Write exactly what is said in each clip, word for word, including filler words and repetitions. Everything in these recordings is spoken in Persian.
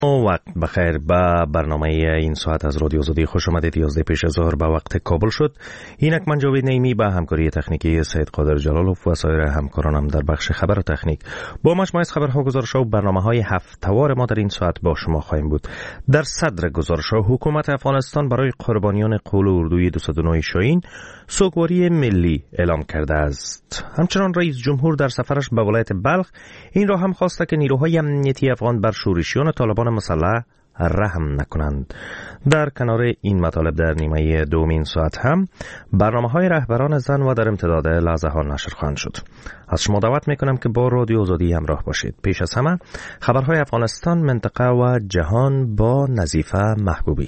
وقت بخیر. به برنامه این ساعت از رادیو آزادی خوش آمدید. یازده پیش از ظهر به وقت کابل شد. اینک من جاوید نعیمی به همکاری تکنیکی سید قادر جلالوف و سایر همکارانم در بخش خبر و تکنیک با مجموعه خبرها، گزارش‌ها و برنامه‌های هفته‌وار ما در این ساعت با شما خواهیم بود. در صدر گزارش‌ها، حکومت افغانستان برای قربانیان قول اردوی دویست و نه شاهین سوگواری ملی اعلام کرده است. همچنان رئیس جمهور در سفرش به ولایت بلخ این را هم خواسته که نیروهای امنیتی افغان بر شورشیان طالبان مسلح رحم نکنند. در کنار این مطالب در نیمه دومین ساعت هم برنامه‌های رهبران زن و در امتداد لحظه ها نشر خواهند شد. از شما دعوت میکنم که با رادیو آزادی همراه باشید. پیش از همه خبرهای افغانستان، منطقه و جهان با نظیفه محبوبی.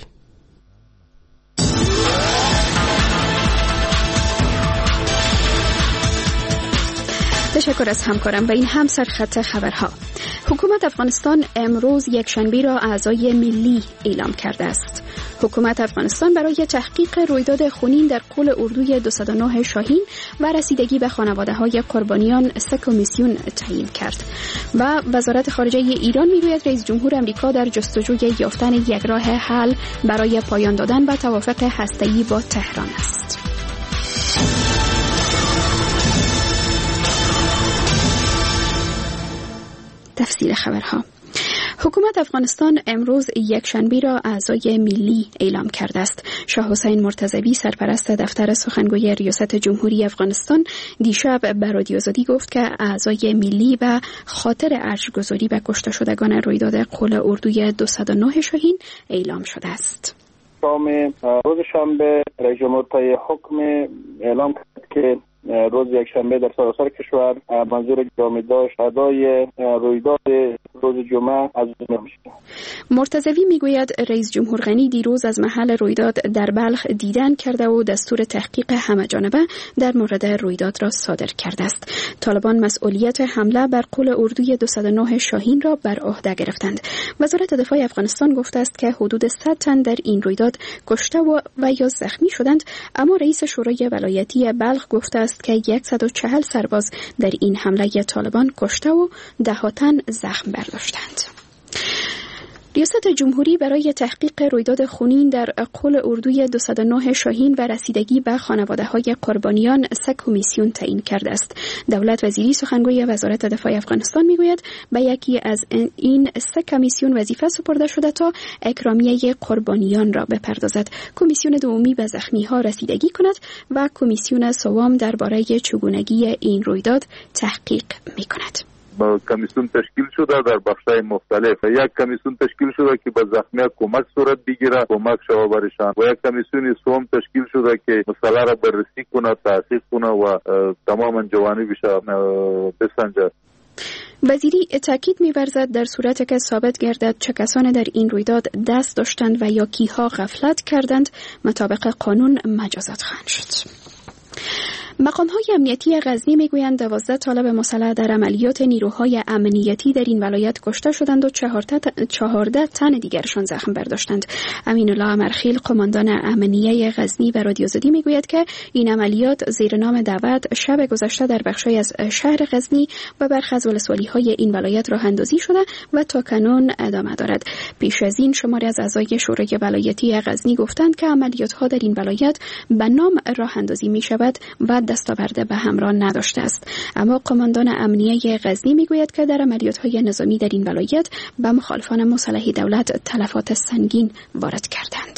تشکر از همکارم. به این هم سرخط خبرها. حکومت افغانستان امروز یکشنبه را اعضای ملی اعلام کرده است. حکومت افغانستان برای تحقیق رویداد خونین در قول اردوی دویست و نه شاهین و رسیدگی به خانواده‌های قربانیان سه کمیسیون تعیین کرد. و وزارت خارجه ایران میگوید رئیس جمهور آمریکا در جستجوی یافتن یک راه حل برای پایان دادن به توافق هسته‌ای با تهران است. تفصیل خبرها. حکومت افغانستان امروز یکشنبه را اعضای ملی اعلام کرده است. شاه حسین مرتضوی سرپرست دفتر سخنگوی ریاست جمهوری افغانستان دیشب به رادیو آزادی گفت که اعضای ملی به خاطر ارجگذاری به کشته شدگان رویداد قول اردوی دویست و نه شاهین اعلام شده است. شام روز شنبه رئیس جمهور طی حکم اعلام کرد که روز یکشنبه در سراسر کشور منظور جامعه داشت ادای رویداد روز جمعه از میشه. مرتضوی میگوید رئیس جمهور غنی دیروز از محل رویداد در بلخ دیدن کرده و دستور تحقیق همه‌جانبه در مورد رویداد را صادر کرده است. طالبان مسئولیت حمله بر قول اردوی دویست و نه شاهین را بر عهده گرفتند. وزارت دفاع افغانستان گفته است که حدود صد تن در این رویداد کشته و, و یا زخمی شدند، اما رئیس شورای ولایتی بلخ گفته است که صد و چهل سرباز در این حمله طالبان کشته و ده ها تن زخم برداشتند. ریاست جمهوری برای تحقیق رویداد خونین در قول اردوی دویست و نه شاهین و رسیدگی به خانواده‌های قربانیان سه کمیسیون تعیین کرده است. دولت وزیری سخنگوی وزارت دفاع افغانستان میگوید به یکی از این سه کمیسیون وظیفه سپرده شده تا اکرامیه قربانیان را بپردازد. کمیسیون دومی به زخمی‌ها رسیدگی کند و کمیسیون سوم درباره چگونگی این رویداد تحقیق می‌کند. کمیسیون تشکیل شده در بخش‌های مختلف. یک کمیسیون تشکیل شده که به زخمیان کمک صورت بگیره، کمک شود برشان، و یک کمیسیون سوم تشکیل شده که مسئله را بررسی کنه، تحقیق کنه و تماما جوانبش بسنجه. وزیری تاکید می‌ورزد در صورتی که ثابت گردد چه کسانی در این رویداد دست داشتند و یا کیها غفلت کردند، مطابق قانون مجازات خواهند شد. مقام‌های امنیتی غزنی میگویند دوازده طالب مسلح در عملیات نیروهای امنیتی در این ولایت کشته شدند و چهارده تن دیگرشان زخم برداشتند. امین الله امرخیل قماندان امنیه غزنی و رادیو آزادی میگوید که این عملیات زیر نام دعوت شب گذشته در بخشی از شهر غزنی و برخی از ولسوالی‌های این ولایت راه اندازی شده و تا کنون ادامه دارد. پیش از این شماری از اعضای شورای ولایتی غزنی گفتند که عملیات‌ها در این ولایت به نام راه اندازی می‌شود و دستاورد به همراه نداشته است. اما قماندان امنیه غزنی میگوید که در عملیات‌های نظامی در این ولایت به مخالفان مسلح دولت تلفات سنگین وارد کردند.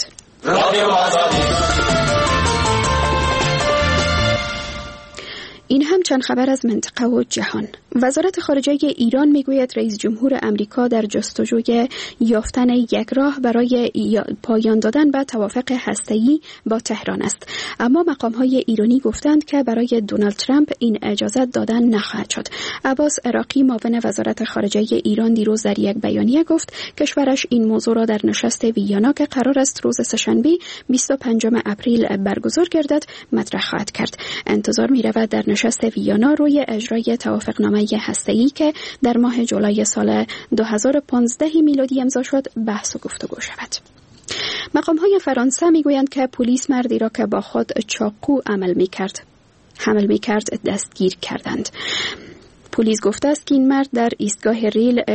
این هم چند خبر از منطقه و جهان. وزارت خارجه ایران میگوید رئیس جمهور آمریکا در جستجوی یافتن یک راه برای پایان دادن به توافق هسته‌ای با تهران است، اما مقام‌های ایرانی گفتند که برای دونالد ترامپ این اجازه دادن نخواهد شد. عباس عراقی معاون وزارت خارجه ایران دیروز در یک بیانیه گفت کشورش این موضوع را در نشست ویانا که قرار است روز سه‌شنبه بیست و پنجم اپریل برگزار گردد مطرح خواهد کرد. انتظار می‌رود در نشست ویانا روی اجرای توافقنامه هسته‌ای که در ماه جولای سال دو هزار و پانزده میلادی امضا شد بحث و گفتگو شود. مقام‌های فرانسه میگویند که پلیس مردی را که با خود چاقو عمل می‌کرد حمل می‌کرد دستگیر کردند. پلیس گفته است که این مرد در ایستگاه ریل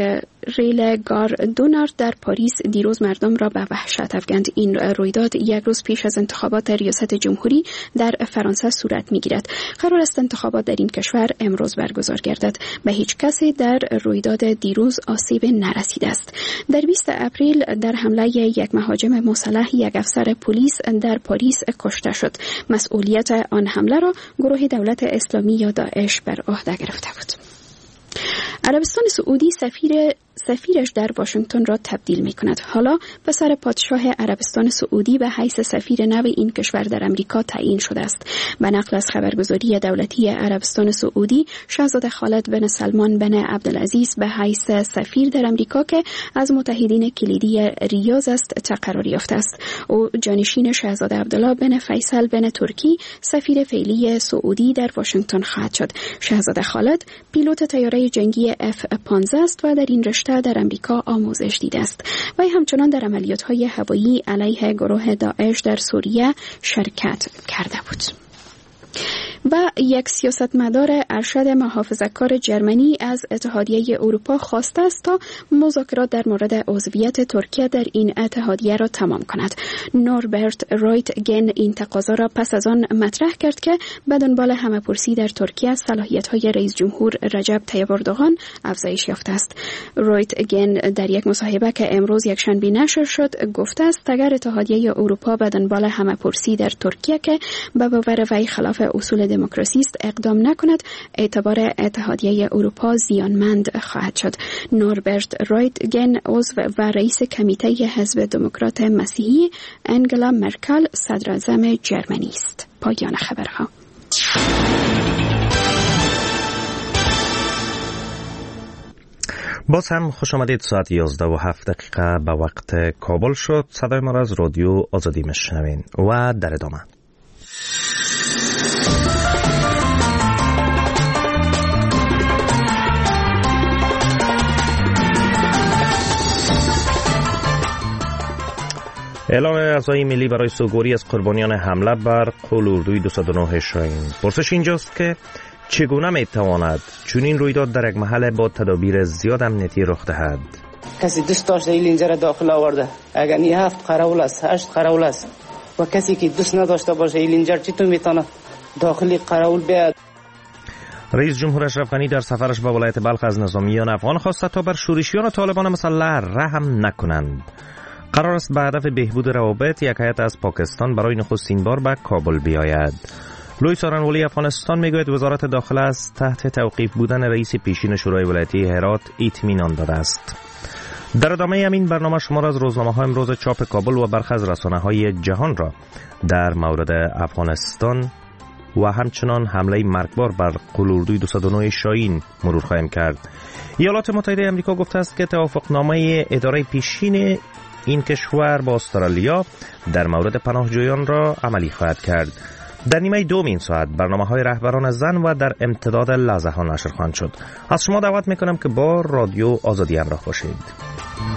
ریل گار دونارد در پاریس دیروز مردم را به وحشت افکند. این رویداد یک روز پیش از انتخابات ریاست جمهوری در فرانسه صورت می‌گیرد. قرار است انتخابات در این کشور امروز برگزار گردد. به هیچ کسی در رویداد دیروز آسیب نرسیده است. در بیست اپریل در حمله یک مهاجم مسلح یک افسر پلیس در پاریس کشته شد. مسئولیت آن حمله را گروه دولت اسلامی یا داعش بر عهده گرفته بود. عربستان سعودی سفیر سفیرش در واشنگتن را تبدیل می کند. حالا پسر پادشاه عربستان سعودی به حیث سفیر نو این کشور در امریکا تعیین شده است. به نقل از خبرگزاری دولتی عربستان سعودی، شاهزاده خالد بن سلمان بن عبدالعزیز به حیث سفیر در امریکا که از متحدین کلیدی ریاض است تقرری یافته است. او جانشین شاهزاده عبدالله بن فیصل بن ترکی سفیر فعلی سعودی در واشنگتن خواهد شد. شاهزاده خالد پیلوت طیاره جنگی اف پانزده است و در این رشته در امریکا آموزش دیده است. و همچنان در عملیات‌های هوایی علیه گروه داعش در سوریه شرکت کرده بود. و یک سیاستمدار ارشد محافظه‌کار جرمنی از اتحادیه اروپا خواسته است تا مذاکرات در مورد عضویت ترکیه در این اتحادیه را تمام کند. نوربرت رایتگن این تقاضا را پس از آن مطرح کرد که به دنبال همه‌پرسی در ترکیه صلاحیت‌های رئیس جمهور رجب طیب اردوغان افزایش یافته است. رایتگن در یک مصاحبه که امروز یکشنبه نشر شد گفته است اگر اتحادیه اروپا به دنبال همه‌پرسی در ترکیه که به باور وی خلاف اصول دموکراسی است اقدام نکند، اعتبار اتحادیه اروپا زیانمند خواهد شد. نوربرت رایتگن عضو و رئیس کمیته حزب دموکرات مسیحی انگلا مرکل صدر اعظم جرمنی است. پایان خبرها. باز هم خوش آمدید. ساعت یازده و هفت دقیقه به وقت کابل شد. صدای ما را از رادیو آزادی میشنوین و در ادامه اعلام اعضای ملی برای سوگواری از قربانیان حمله بر قلوردوی دویست و نه شاهین. پرسش اینجاست که چگونه میتواند چنین رویداد در یک محل با تدابیر زیاد امنیتی رخ دهد؟ کسی دوست داشته این لنجر داخل آورده، اگر این هفت قراول است، هشت قراول است و کسی که دوست نداشته باشه این لنجر چطور میتونه داخلی قراول بیاد؟ رئیس جمهور اشرف غنی در سفرش به ولایت بلخ از نظامیان افغان خواسته تا بر شورشیان طالبان مسلح رحم نکنند. قرار است به هدف بهبود روابط یک هیئت از پاکستان برای نخستین بار به کابل بیاید. لوی سارنوالی افغانستان میگوید وزارت داخله از تحت توقیف بودن رئیس پیشین شورای ولایتی هرات اطمینان داده است. در ادامه همین برنامه شمار از روزنامه‌ها امروز چاپ کابل و برخی از رسانه‌های جهان را در مورد افغانستان و همچنان حمله مرگبار بر قلوردوی دویست و نه شاهین مرور خواهیم کرد. ایالات متحده آمریکا گفته است که توافقنامه اداره پیشین این کشور با استرالیا در مورد پناهجویان را عملی خواهد کرد. در نیمه دوم این ساعت برنامه‌های رهبران زن و در امتداد لحظه ها نشر خواهند شد. از شما دعوت میکنم که با رادیو آزادی همراه باشید.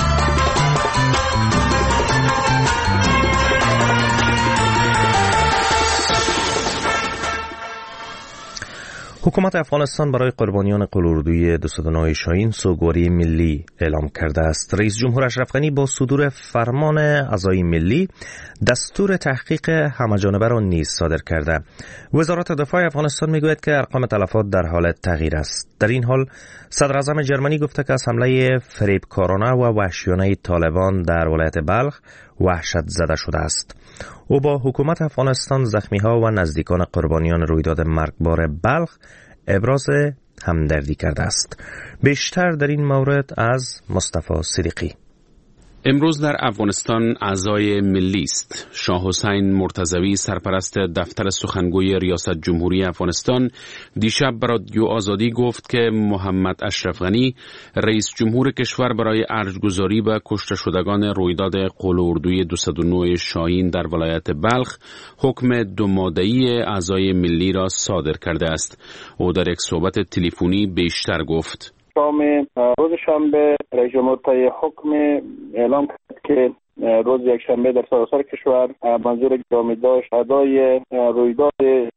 حکومت افغانستان برای قربانیان قلوردوی دویست و نه شاهین سوگواری ملی اعلام کرده است. رئیس جمهور اشرف غنی با صدور فرمان اعضای ملی دستور تحقیق همه‌جانبه را نیز صادر کرده. وزارت دفاع افغانستان میگوید که ارقام تلفات در حال تغییر است. در این حال صدر اعظم جرمنی گفته که از حمله فریبکارانه و وحشیانه طالبان در ولایت بلخ وحشت زده شده است. او با حکومت افغانستان، زخمی‌ها و نزدیکان قربانیان رویداد مرگبار بلخ ابراز همدردی کرده است. بیشتر در این مورد از مصطفی صدیقی. امروز در افغانستان اعضای ملی است. شاه حسین مرتضوی سرپرست دفتر سخنگوی ریاست جمهوری افغانستان دیشب به رادیو آزادی گفت که محمد اشرف غنی رئیس جمهور کشور برای ارجگذاری به کشته شدگان رویداد قلوردوی دویست و نه شاهین در ولایت بلخ حکم دو ماده‌ای اعضای ملی را صادر کرده است. او در یک صحبت تلفنی بیشتر گفت: شام روز شنبه رئیس جمهور طی حکم اعلام کرد که روز یک شنبه در سراسر کشور منظور جامعه داشت ادای رویداد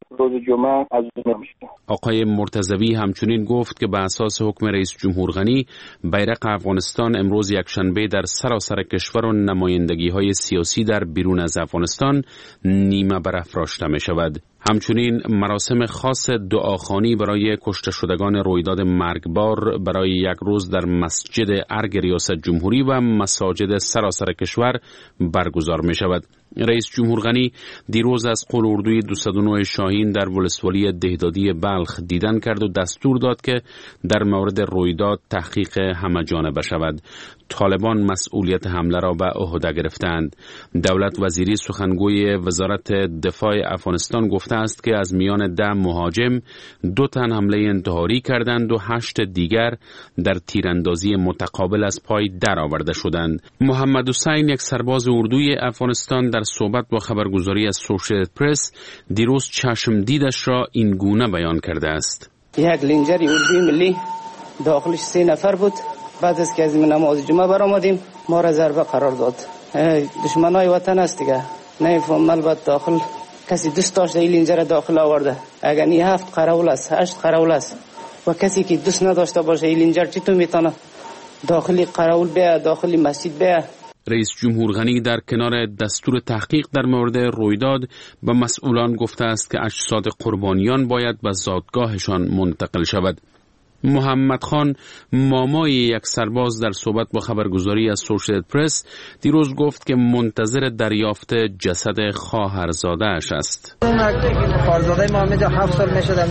روز جمعه از دنیا میشه. آقای مرتضوی همچنین گفت که به اساس حکم رئیس جمهور غنی بیرق افغانستان امروز یکشنبه در سراسر کشور و نمایندگی‌های سیاسی در بیرون از افغانستان نیمه برافراشته می شود. همچنین مراسم خاص دعاخوانی برای کشته شدگان رویداد مرگبار برای یک روز در مسجد ارگ ریاست جمهوری و مساجد سراسر کشور برگزار می شود. رئیس جمهور غنی دیروز از قول اردوی دویست و نه شاهین در ولسوالی دهدادی بلخ دیدن کرد و دستور داد که در مورد رویداد تحقیق همه‌جانبه شود. طالبان مسئولیت حمله را به عهده گرفتند. دولت وزیری سخنگوی وزارت دفاع افغانستان گفته است که از میان ده مهاجم دو تن حمله انتحاری کردند و هشت دیگر در تیراندازی متقابل از پای درآورده شدند. محمد حسین، یک سرباز اردوی افغانستان، در صحبت با خبرگزاری از سوشیال پرس دیروز چشم دیدش را این گونه بیان کرده است. یک لنجر اردوی ملی داخلش سه نفر بود. بعد از که از نماز جمعه برآمدیم ما را ضربه قرار داد. دشمنای وطن است دیگه. نمیفهم البته داخل کسی دوست داشته این لنجر داخل آورده. اگر این هفت قراول است، هشت قراول است و کسی که دوست نداشته باشه این لنجر چطور میتونه داخلی قراول بیا، داخلی مسجد بیا؟ رئیس جمهور غنی در کنار دستور تحقیق در مورد رویداد به مسئولان گفته است که اجساد قربانیان باید به زادگاهشان منتقل شود. محمد خان، مامای یک سرباز، در صحبت با خبرگزاری از سوشیال پرس دیروز گفت که منتظر دریافت جسد خواهرزاده‌اش است. خواهرزاده ما همینجا هفت سال میشه در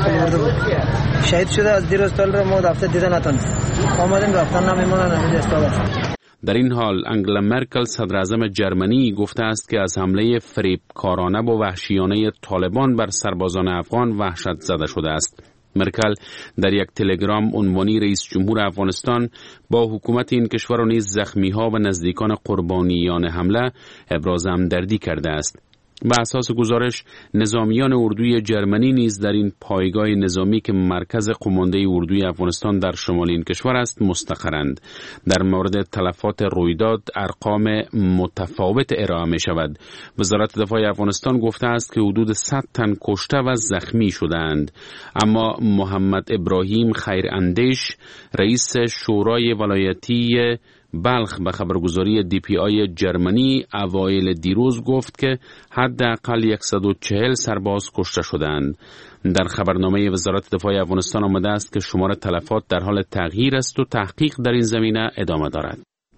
شهید شده. از دیروز تا رو ما دفتر دیده نتونست. آمدیم دفتر نمیمونن همینجا استاد. در این حال انگلا مرکل، صدر اعظم جرمنی، گفته است که از حمله فریبکارانه و وحشیانه طالبان بر سربازان افغان وحشت زده شده است. مرکل در یک تلگرام عنوانی رئیس جمهور افغانستان با حکومت این کشور و نیز زخمی‌ها و نزدیکان قربانیان حمله ابراز همدردی کرده است. به اساس گزارش نظامیان اردوی جرمنی نیز در این پایگاه نظامی که مرکز قمانده اردوی افغانستان در شمال این کشور است مستقرند. در مورد تلفات رویداد ارقام متفاوت ارائه می شود. وزارت دفاع افغانستان گفته است که حدود صد تن کشته و زخمی شدند. اما محمد ابراهیم خیراندیش، رئیس شورای ولایتی بلخ، به خبرگزاری دی پی آی جرمنی اوایل دیروز گفت که حداقل صد و چهل سرباز کشته شدند. در خبرنامه وزارت دفاع افغانستان آمده است که شمار تلفات در حال تغییر است و تحقیق در این زمینه ادامه دارد.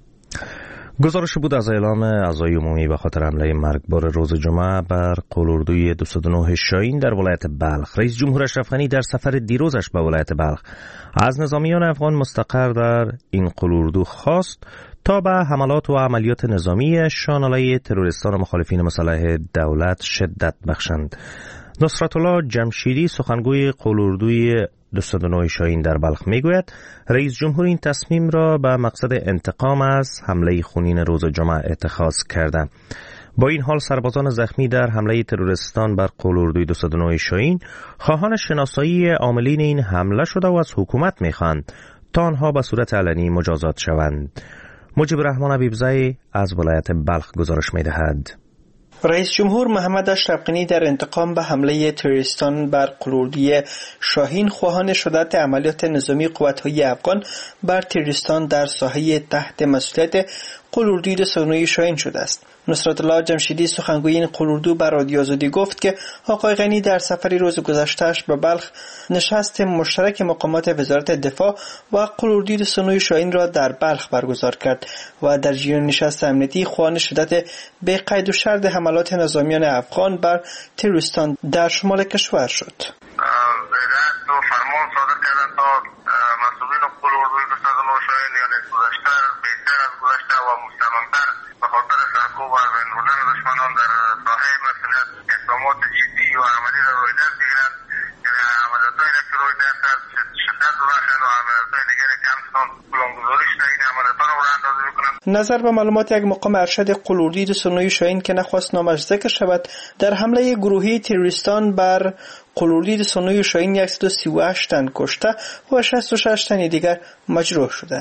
گزارش بود از اعلام اعضای عمومی به خاطر حمله مرگبار روز جمعه بر قول اردوی دویست و نه شاهین در ولایت بلخ. رئیس جمهور اشرف غنی در سفر دیروزش به ولایت بلخ از نظامیان افغان مستقر در این قول اردو خواست تا به حملات و عملیات نظامی شان علیه تروریستان و مخالفین مسلح دولت شدت بخشند. نصرت الله جمشیدی، سخنگوی قول اردوی دویست و نه شاهین در بلخ، میگوید رئیس جمهور این تصمیم را به مقصد انتقام از حمله خونین روز جمعه اتخاذ کرده. با این حال سربازان زخمی در حمله تروریستان بر قول اردوی دویست و نه شاهین خواهان شناسایی عاملین این حمله شده و از حکومت میخواهند تا آنها به صورت علنی مجازات شوند. مجیب الرحمن حبیبزئی از ولایت بلخ گزارش میدهد. رئیس جمهور محمد اشرف غنی در انتقام به حمله تروریستان بر قول اردوی شاهین خواهان شدت عملیات نظامی قوت‌های افغان بر تروریستان در ساحه تحت مسئولیت قول اردوی دویست و نه شاهین شده است. نصرت الله جمشیدی، سخنگوی این قول اردو، بر رادیو آزادی گفت که آقای غنی در سفری روز گذشته‌اش به بلخ نشست مشترک مقامات وزارت دفاع و قول اردوی دویست و نه شاهین را در بلخ برگزار کرد و در جریان نشست امنیتی خواهان شدت به قید و شرط حملات نظامیان افغان بر تروریستان در شمال کشور شد. فرمان صادر کردن تا مسئولین قول اردوی دویست و نه شاهین یعنی گذشته بهتر از گذشته و مستمرتر به خاطر سرکوب و از بین بردن دشمنان در ساحه مسئولیت اقدامات جدی و عملی را روی دست بگیرند. یعنی عملیاتهایی را که روی دست است شدت ببخشند و عملیاتهای دیگری که همچنان پلانگذاری شده این عملیاتها را براندازی بکنند. نظر به معلومات یک مقام ارشد قول اردوی دویست و نه شاهین که نخواست نامش ذکر شود، در حمله گروهی تروریستان بر قول اردوی دویست و نه شاهین صد و سی و هشت تن کشته و شصت و شش تن دیگر مجروح شدند.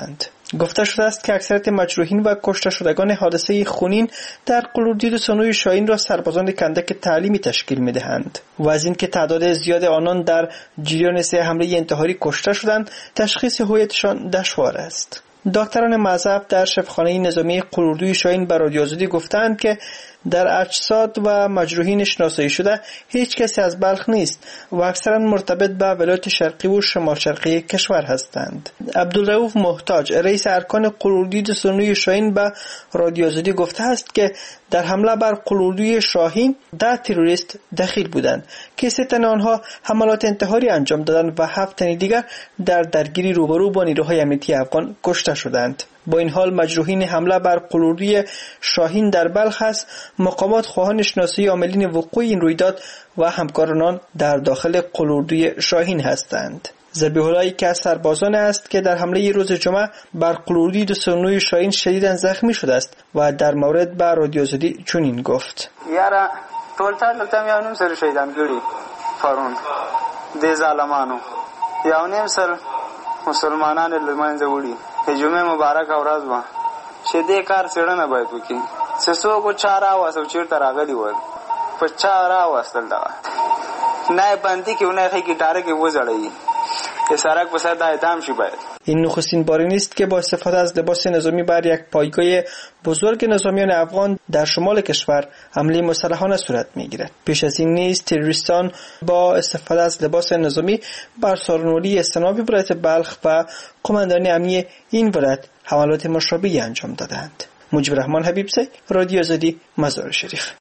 گفته شده است که اکثریت مجروحین و کشته شدگان حادثه خونین در قلوردید و سنوی شاهین را سربازان کندک تعلیمی تشکیل می‌دهند و از اینکه تعداد زیاد آنان در جریان سه حمله انتحاری کشته شدند تشخیص هویتشان دشوار است. دکتران مذهب در شفاخانه نظامی قلوردوی شاهین به رادیو آزادی گفتند که در اجساد و مجروحین شناسایی شده هیچ کسی از بلخ نیست و اکثرا مرتبط به ولایت شرقی و شمال شرقی کشور هستند. عبدالرؤوف محتاج رئیس ارکان قلوردید سنوی شاهین به رادیو آزادی گفته است که در حمله بر قلوردوی شاهین ده تروریست دخیل بودند که سه تن آنها حملات انتحاری انجام دادند و هفت تن دیگر در درگیری روبرو با نیروهای امنیتی افغان کشته شدند. با این حال مجروحین حمله بر قلوردوی شاهین در بلخ است مقامات خواهان شناسایی عاملین وقوع این رویداد و همکاران در داخل قلوردوی شاهین هستند. ذبیح الله که از سربازان است که در حمله روز جمعه بر قلوردید سنوی شاهین شدیداً زخمی شده است و در مورد به رادیو آزادی چنین گفت: یارا ټول ټال تم یو نیم سره شهیدان کړي پرون د ظالمانو یو نیم سره مسلمانانو لمنځه وړي جمعه مبارک ورځ و چې دې کار څېړنه باید وکړي چې څوک چاره واسو چیرته راغلي و په چاره واستل دا نه باندې کې اونې خې کی ډاره کې وځړی که سرک بسد اعدام شي باید. این نخستین باری نیست که با استفاده از لباس نظامی بر یک پایگاه بزرگ نظامیان افغان در شمال کشور حمله مسلحانه صورت میگیرد. پیش از این نیز تروریستان با استفاده از لباس نظامی بر سارنولی استانابی ولایت بلخ و قماندانی امنی این ولایت حملات مشابهی انجام دادند. مجیب الرحمن حبیبزی، رادیو آزادی، مزار شریف.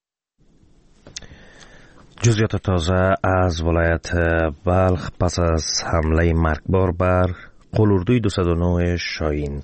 جزئیات تازه از ولایت بلخ پس از حمله مرگبار بر قلوردوی دویست و نه شاهین.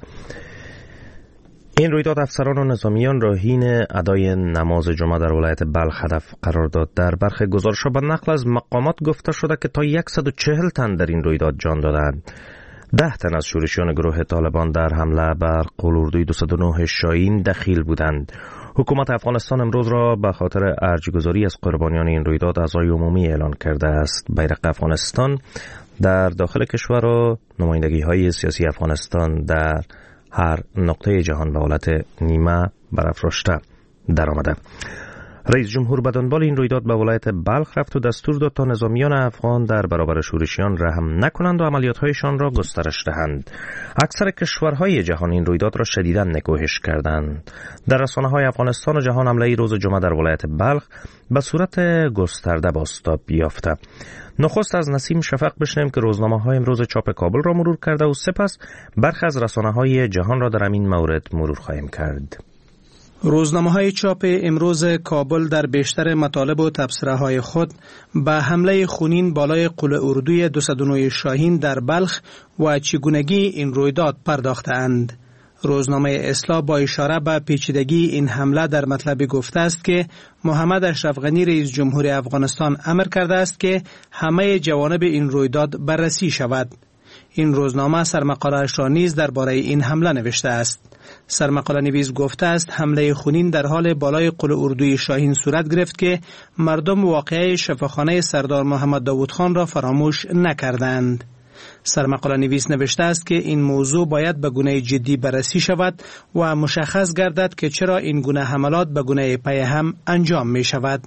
این رویداد افسران و نظامیان را حین ادای نماز جمعه در ولایت بلخ هدف قرار داد. در برخی گزارش‌ها به نقل از مقامات گفته شده که تا صد و چهل تن در این رویداد جان دادند. ده تن از شورشیان گروه طالبان در حمله بر قلوردوی دویست و نه شاهین دخیل بودند. حکومت افغانستان امروز را به خاطر ارجی‌گذاری از قربانیان این رویداد عزای عمومی اعلان کرده است. بیرق افغانستان در داخل کشور و نمایندگی‌های سیاسی افغانستان در هر نقطه جهان به حالت نیمه برافراشته درآمده. رئیس جمهور به دنبال این رویداد به ولایت بلخ رفت و دستور داد تا نظامیان افغان در برابر شورشیان رحم نکنند و عملیات‌هایشان را گسترش دهند. اکثر کشورهای جهان این رویداد را شدیداً نکوهش کردند. در رسانه‌های افغانستان و جهان حمله روز جمعه در ولایت بلخ به صورت گسترده بازتاب یافته. نخست از نسیم شفق بشنیم که روزنامه‌های امروز چاپ کابل را مرور کرده و سپس برخی از رسانه‌های جهان را در همین مورد مرور خواهیم کرد. روزنامه‌های چاپ امروز کابل در بیشتر مطالب و تبصره‌های خود به حمله خونین بالای قلعه اردوی دویست و نه شاهین در بلخ و چگونگی این رویداد پرداخته‌اند. روزنامه اصلاح با اشاره به پیچیدگی این حمله در مطلب گفته است که محمد اشرف غنی رئیس جمهور افغانستان امر کرده است که همه جوانب این رویداد بررسی شود. این روزنامه سرمقاله‌اش را نیز درباره این حمله نوشته است. سرمقاله نویس گفته است حمله خونین در حال بالای قلعه اردوی شاهین صورت گرفت که مردم واقعه شفاخانه سردار محمد داوود خان را فراموش نکردند. سرمقاله نویس نوشته است که این موضوع باید به گونه جدی بررسی شود و مشخص گردد که چرا این گونه حملات به گونه پی هم انجام می شود.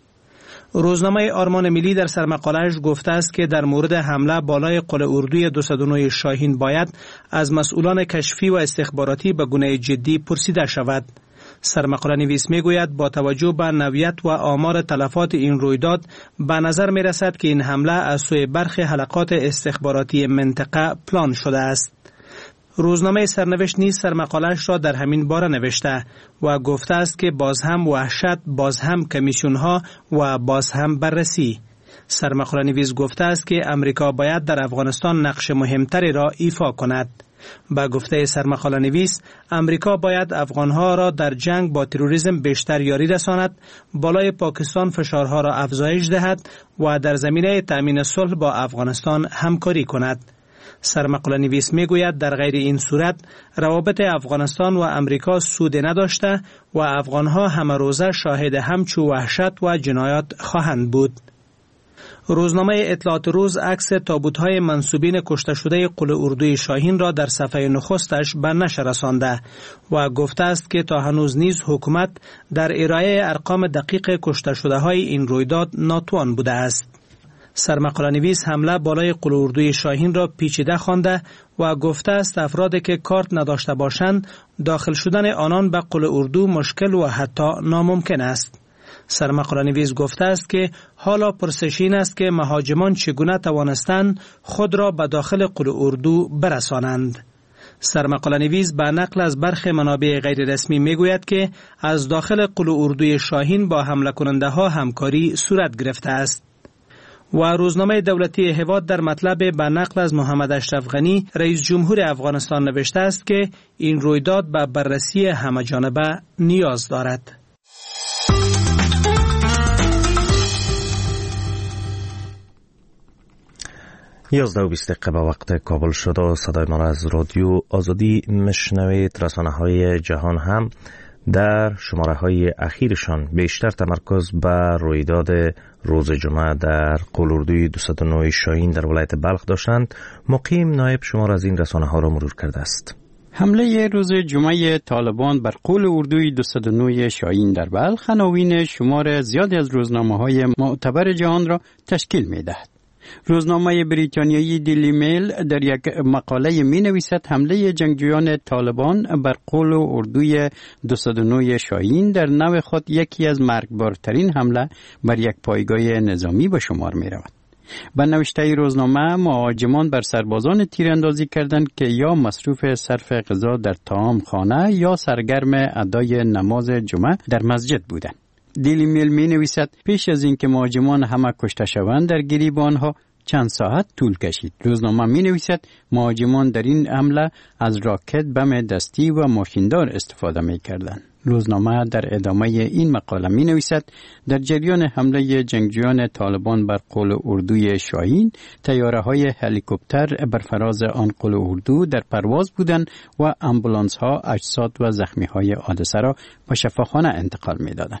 روزنامه آرمان ملی در سرمقاله‌اش گفته است که در مورد حمله بالای قلعه اردوی دویست و نه شاهین باید از مسئولان کشفی و استخباراتی به گونه جدی پرسیده شود. سرمقاله نویس می گوید با توجه به نوعیت و آمار تلفات این رویداد به نظر می رسد که این حمله از سوی برخی حلقات استخباراتی منطقه پلان شده است. روزنامه سرنوشت نیز سرمقاله‌اش را در همین باره نوشته و گفته است که باز هم وحشت، باز هم کمیسیون‌ها و باز هم بررسی. سرمقاله نویس گفته است که امریکا باید در افغانستان نقش مهمتری را ایفا کند. با گفته سرمقاله نویس، امریکا باید افغانها را در جنگ با تروریسم بیشتر یاری رساند، بالای پاکستان فشارها را افزایش دهد و در زمینه تأمین صلح با افغانستان همکاری کند. سرمقاله نویس می گوید در غیر این صورت روابط افغانستان و امریکا سود نداشته و افغانها همه روزه شاهد همچو وحشت و جنایات خواهند بود. روزنامه اطلاعات روز عکس تابوت‌های منسوبین کشته شده قل اردوی شاهین را در صفحه نخستش به نشر رسانده و گفته است که تا هنوز نیز حکومت در ارائه ارقام دقیق کشته شده های این رویداد ناتوان بوده است. سرمقاله نویس حمله بالای قل اردوی شاهین را پیچیده خوانده و گفته است افرادی که کارت نداشته باشند داخل شدن آنان به قل اردو مشکل و حتی ناممکن است. سرمقاله نویس گفته است که حالا پرسش این است که مهاجمان چگونه توانستند خود را به داخل قل اردو برسانند. سرمقاله نویس به نقل از برخی منابع غیر رسمی می گوید که از داخل قل اردوی شاهین با حمله کننده ها همکاری صورت گرفته است. و روزنامه دولتی هواد در مطلب به نقل از محمد اشرف غنی رئیس جمهور افغانستان نوشته است که این رویداد به بررسی همه‌جانبه نیاز دارد. یازده و بیست دقیقه به وقت کابل شد و صدای ما از رادیو آزادی مشنوید. رسانه‌های جهان هم در شماره های اخیرشان بیشتر تمرکز به رویداد روز جمعه در قل اردوی دویست و نه شاهین در ولایت بلخ داشتند. مقیم نایب شمار از این رسانه ها را مرور کرده است. حمله روز جمعه طالبان بر قل اردوی دویست و نه شاهین در بلخ عناوین شمار زیادی از روزنامه‌های معتبر جهان را تشکیل می‌دهد. روزنامه بریتانیایی دیلی میل در یک مقاله می نویسد حمله جنگجویان طالبان بر قل اردوی دویست و نه شاهین در نوع خود یکی از مرگبارترین حمله بر یک پایگاه نظامی به شمار می رود. به نوشته روزنامه مهاجمان بر سربازان تیراندازی کردند که یا مصروف صرف غذا در طعام خانه یا سرگرم ادای نماز جمعه در مسجد بودند. دیلی میل می نویسد پیش از اینکه مهاجمان همه کشته شوند در گریب آنها چند ساعت طول کشید. روزنامه می نویسد مهاجمان در این حمله از راکت بم دستی و ماشیندار استفاده می کردند. روزنامه در ادامه این مقاله می نویسد در جریان حمله جنگجویان طالبان بر قل اردوی شاهین طیاره های هلیکوپتر بر فراز آن قل اردو در پرواز بودند و امبولانس ها اجساد و زخمی های حادثه را به شفاخانه انتقال می دادند.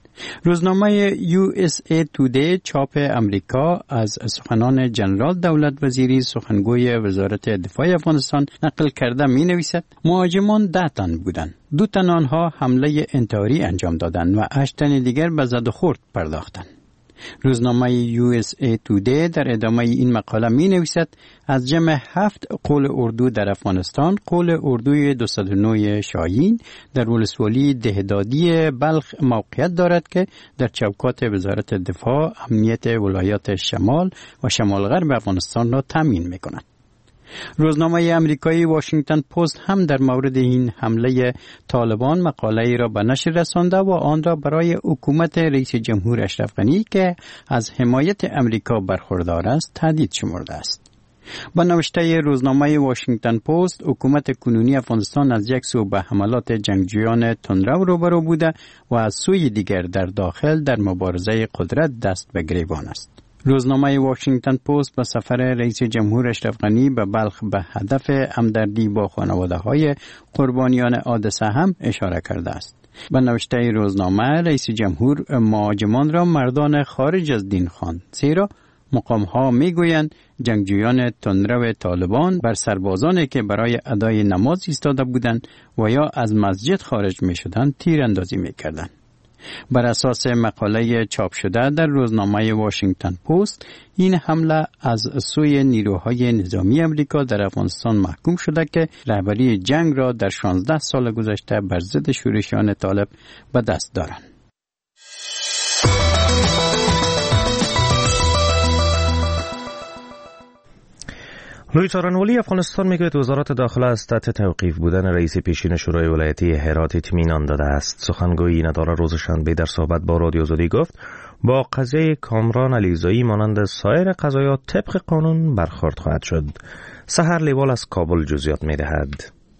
روزنامه یو اس ای تودی چاپ امریکا از سخنان جنرال دولت وزیری سخنگوی وزارت دفاع افغانستان نقل کرده می نویسد مهاجمان ده تن بودند. دو تن آنها حمله انتحاری انجام دادند و هشت تن دیگر به زد و خورد پرداختند. روزنامه یو اس ای تودی در ادامه این مقاله می نویسد از جمع هفت قل اردو در افغانستان قل اردوی دویست و نه شاهین در ولسوالی دهدادی بلخ موقعیت دارد که در چوکات وزارت دفاع امنیت ولایات شمال و شمال غرب افغانستان را تامین می کند. روزنامه امریکایی واشنگتن پست هم در مورد این حمله طالبان مقاله ای را به نشر رسانده و آن را برای حکومت رئیس جمهور اشرف غنی که از حمایت امریکا برخوردار است تهدید شمرده است. با نوشته روزنامه واشنگتن پست حکومت کنونی افغانستان از یک سو به حملات جنگجویان تندرو روبرو بوده و از سوی دیگر در داخل در مبارزه قدرت دست به گریبان است. روزنامه واشنگتن پست به سفر رئیس جمهور اشرف غنی به بلخ به هدف همدردی با خانواده‌های قربانیان حادثه هم اشاره کرده است. به نوشته روزنامه رئیس جمهور مهاجمان را مردان خارج از دین خواند، زیرا مقام‌ها می‌گویند جنگجویان تندرو طالبان بر سربازانی که برای ادای نماز ایستاده بودند و یا از مسجد خارج می‌شدند تیراندازی می‌کردند. بر اساس مقاله چاپ شده در روزنامه واشنگتن پست این حمله از سوی نیروهای نظامی امریکا در افغانستان محکوم شده که رهبری جنگ را در شانزده سال گذشته بر ضد شورشیان طالب به دست دارند. روی تارنولی افغانستان میگوید وزارت داخله از تحت توقیف بودن رئیس پیشین شورای ولایتی هرات اطمینان داده است. سخنگوی این اداره روز شنبه در صحبت با رادیو آزادی گفت با قضیه کامران علیزایی مانند سایر قضایا طبق قانون برخورد خواهد شد. سحر لیوال از کابل جزئیات میدهد.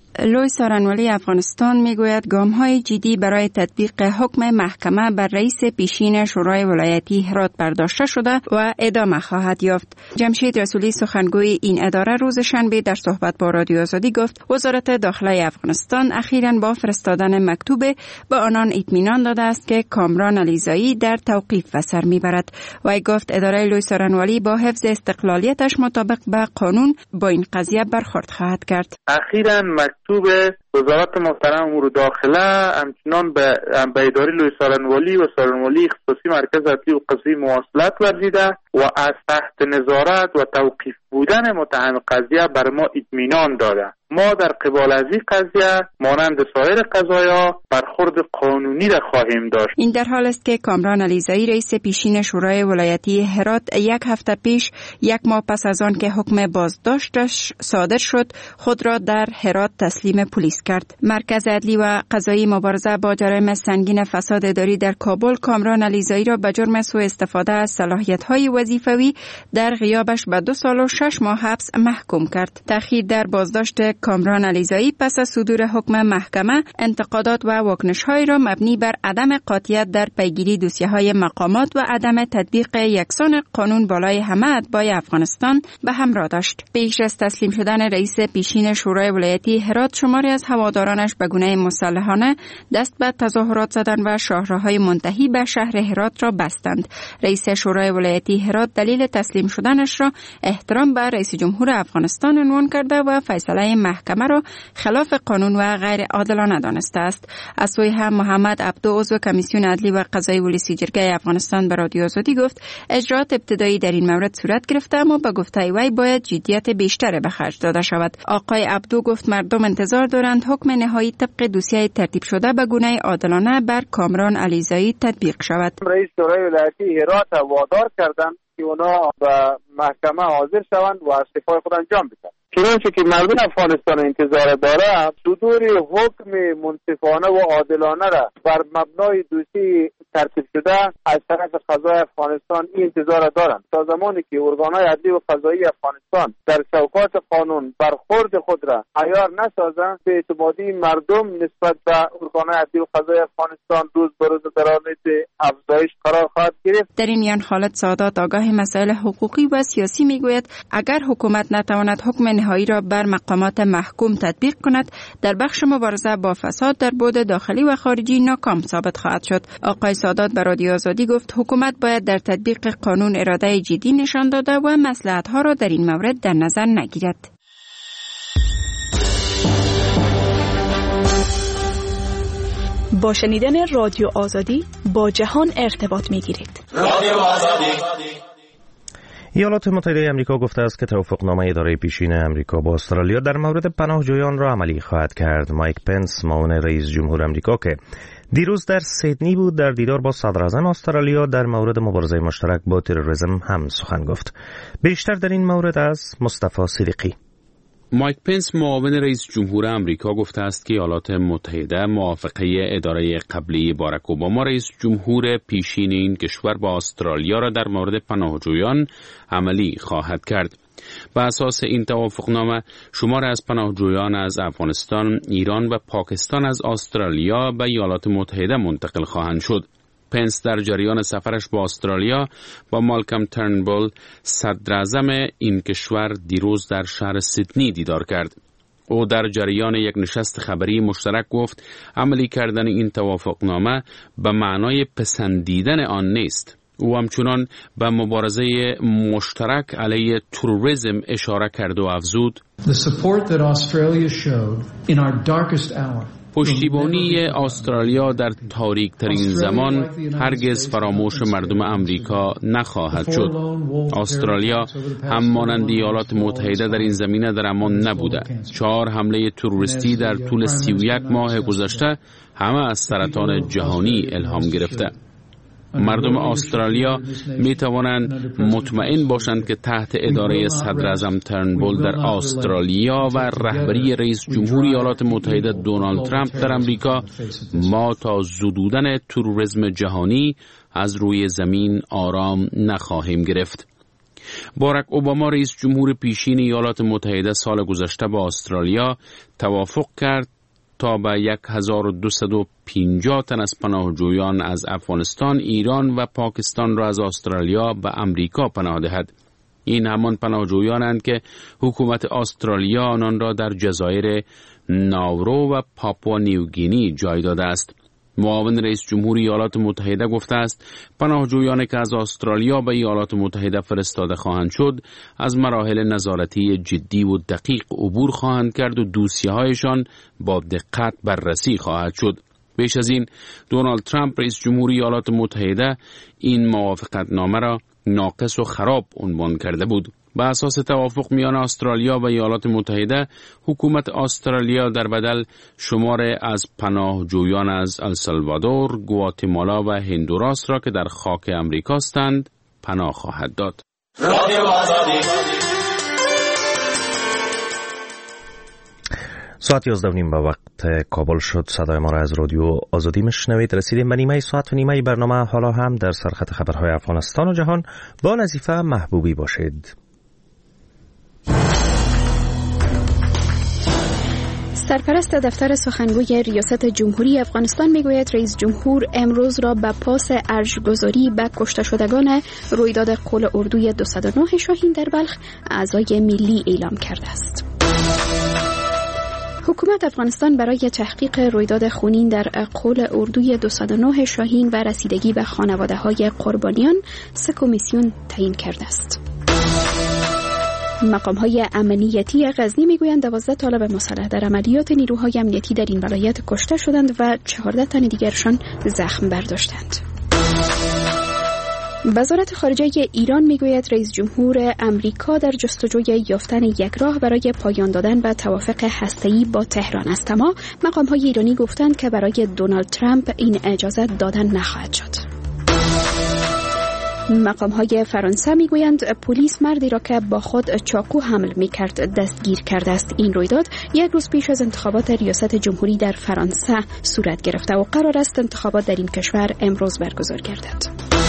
لوی سارنوالی افغانستان میگوید گام‌های جدی برای تطبیق حکم محکمه بر رئیس پیشین شورای ولایتی هرات برداشته شده و ادامه خواهد یافت. جمشید رسولی سخنگوی این اداره روز شنبه در صحبت با رادیو آزادی گفت وزارت داخله افغانستان اخیراً با فرستادن مکتوب به آنان اطمینان داده است که کامران علیزایی در توقیف به سر میبرد. و گفت اداره لوی سارنوالی با حفظ استقلالیتش مطابق به قانون با این قضیه برخورد خواهد کرد. اخیراً مکتوب وزارت محترم امور داخله همچنان به به اداره لوی سارنوالی و سارنوالی اختصاصی مرکز عدلی و قضایی مواصلت ورزیده و از تحت نظارت و توقیف بودن متهم قضیه بر ما اطمینان داده. ما در قبال از این قضیه مانند سایر قضایا برخورد قانونی را خواهیم داشت. این در حال است که کامران علیزایی رئیس پیشین شورای ولایتی هرات یک هفته پیش یک ماه پس از آن که حکم بازداشتش صادر شد خود را در هرات تسلیم پلیس کرد. مرکز عدلی و قضایی مبارزه با جرایم سنگین فساد اداری در کابل کامران علیزایی را به جرم سوء استفاده از صلاحیت‌های وظیفوی در غیابش به دو سال و شش ماه حبس محکوم کرد. تأخیر در بازداشت کامران علیزایی پس از صدور حکم محکمه انتقادات و واکنش‌های را مبنی بر عدم قاطعیت در پیگیری دوسیه‌های مقامات و عدم تطبیق یکسان قانون بالای همه اتباع افغانستان به همراه داشت. پیش از تسلیم شدن رئیس پیشین شورای ولایتی هرات شماری از هوادارانش به گونه مسلحانه دست به تظاهرات زدن و شاهراهای منتهی به شهر هرات را بستند. رئیس شورای ولایتی هرات دلیل تسلیم شدنش را احترام به رئیس جمهور افغانستان عنوان کرده و فیصله محکمه را خلاف قانون و غیر عادلانه دانسته است. از سوی هم محمد عبدو عضو کمیسیون عدلی و قضایی ولسی جرگه افغانستان به رادیو آزادی گفت اجرات ابتدایی در این مورد صورت گرفته اما به گفته وی باید جدیت بیشتر به خرج داده شود. آقای عبدو گفت مردم انتظار دارند حکم نهایی طبق دوسیه ترتیب شده به گونه عادلانه بر کامران علیزایی تطبیق شود. رئیس شورای ولایتی هرات وادار کردند که اونا به محکمه حاضر شوند و استعفای خود انجام بدهند. چنانچه که مردم افغانستان انتظار داره صدور حکم منصفانه و عادلانه را بر مبنای دوسیه ترتیب شده از طرف قضای افغانستان این انتظار دارند. تا زمانی که ارگانهای عدلی و قضایی افغانستان در چوکات قانون برخورد خود را عیار نسازند به اعتمادی مردم نسبت به ارگانهای عدلی و قضایی افغانستان روز به روز در حال افزایش قرار خواهد گرفت. در این میان خالد سادات آگاه مسائل حقوقی و سیاسی میگوید اگر حکومت نتواند حکم نهایی را بر مقامات محکوم تطبیق کند در بخش مبارزه با فساد در بعد داخلی و خارجی ناکام ثابت خواهد شد. آقای سادات به رادیو آزادی گفت حکومت باید در تطبیق قانون اراده جدی نشان داده و مصلحت‌ها را در این مورد در نظر نگیرد. با شنیدن رادیو آزادی با جهان ارتباط می‌گیرید. رادیو آزادی. ایالات متحده آمریکا گفته است که توافقنامه اداره پیشین آمریکا با استرالیا در مورد پناهجویان را عملی خواهد کرد. مایک پنس معاون رئیس جمهور آمریکا که دیروز در سیدنی بود در دیدار با صدراعظم استرالیا در مورد مبارزه مشترک با تروریسم هم سخن گفت. بیشتر در این مورد از مصطفی صدیقی. مایک پنس معاون رئیس جمهور آمریکا گفته است که ایالات متحده موافقه اداره قبلی باراک اوباما رئیس جمهور پیشین این کشور با استرالیا را در مورد پناهجویان عملی خواهد کرد. بر اساس این توافقنامه شمار از پناهجویان از افغانستان، ایران و پاکستان از استرالیا به ایالات متحده منتقل خواهند شد. پنس در جریان سفرش با استرالیا با مالکم ترنبول صدراعظم این کشور دیروز در شهر سیدنی دیدار کرد. او در جریان یک نشست خبری مشترک گفت عملی کردن این توافقنامه به معنای پسندیدن آن نیست. او همچنان به مبارزه مشترک علیه تروریسم اشاره کرد و افزود The support that Australia showed in our darkest hour پشتیبانی استرالیا در تاریک ترین زمان هرگز فراموش مردم امریکا نخواهد شد. استرالیا هم مانند ایالات متحده در این زمینه در امان نبوده. چهار حمله تروریستی در طول سی و یک ماه گذشته همه از سرطان جهانی الهام گرفته. مردم استرالیا می توانند مطمئن باشند که تحت اداره صدراعظم ترنبول در استرالیا و رهبری رئیس جمهور ایالات متحده دونالد ترامپ در امریکا ما تا زدودن تروریسم جهانی از روی زمین آرام نخواهیم گرفت. باراک اوباما رئیس جمهور پیشین ایالات متحده سال گذشته با استرالیا توافق کرد تا به هزار و دویست و پنجاه تن از پناهجویان از افغانستان، ایران و پاکستان را از استرالیا به امریکا پناه دهد. این همان پناهجویانند که حکومت استرالیا آنان را در جزایر ناورو و پاپوا نیوگینی جای داده است. معاون رئیس جمهور ایالات متحده گفته است پناهجویانی که از استرالیا به ایالات متحده فرستاده خواهند شد از مراحل نظارتی جدی و دقیق عبور خواهند کرد و دوسیه‌هایشان با دقت بررسی خواهد شد. بیش از این دونالد ترامپ رئیس جمهور ایالات متحده این موافقتنامه را ناقص و خراب عنوان کرده بود. به اساس توافق میان استرالیا و ایالات متحده، حکومت استرالیا در بدل شمار از پناهجویان از السالوادور، گواتمالا و هندوراس را که در خاک امریکا هستند پناه خواهد داد. ساعت یازده و نیم به وقت کابل شد. صدای ما را از رادیو آزادی میشنوید. رسیدیم به نیمه ساعت و نیمه برنامه. حالا هم در سرخط خبرهای افغانستان و جهان با نظیفه محبوبی باشید. سرپرست دفتر سخنگوی ریاست جمهوری افغانستان میگوید رئیس جمهور امروز را به پاس ارجگذاری به کشته شدگان رویداد قول اردوی دویست و نه شاهین در بلخ اعضای ملی اعلام کرده است. حکومت افغانستان برای تحقیق رویداد خونین در قول اردوی دویست و نه شاهین و رسیدگی به خانواده‌های قربانیان سه کمیسیون تعیین کرده است. مقام‌های امنیتی غزنی میگویند دوازده طالب مسلح در عملیات نیروهای امنیتی در این ولایت کشته شدند و چهارده تن دیگرشان زخم برداشتند. وزارت خارجه ایران میگوید رئیس جمهور امریکا در جستجوی یافتن یک راه برای پایان دادن به توافق هسته‌ای با تهران است، اما مقام‌های ایرانی گفتند که برای دونالد ترامپ این اجازه دادن نخواهد شد. مقام‌های فرانسه میگویند پلیس مردی را که با خود چاقو حمل می‌کرد دستگیر کرده است. این رویداد یک روز پیش از انتخابات ریاست جمهوری در فرانسه صورت گرفته و قرار است انتخابات در این کشور امروز برگزار گردد.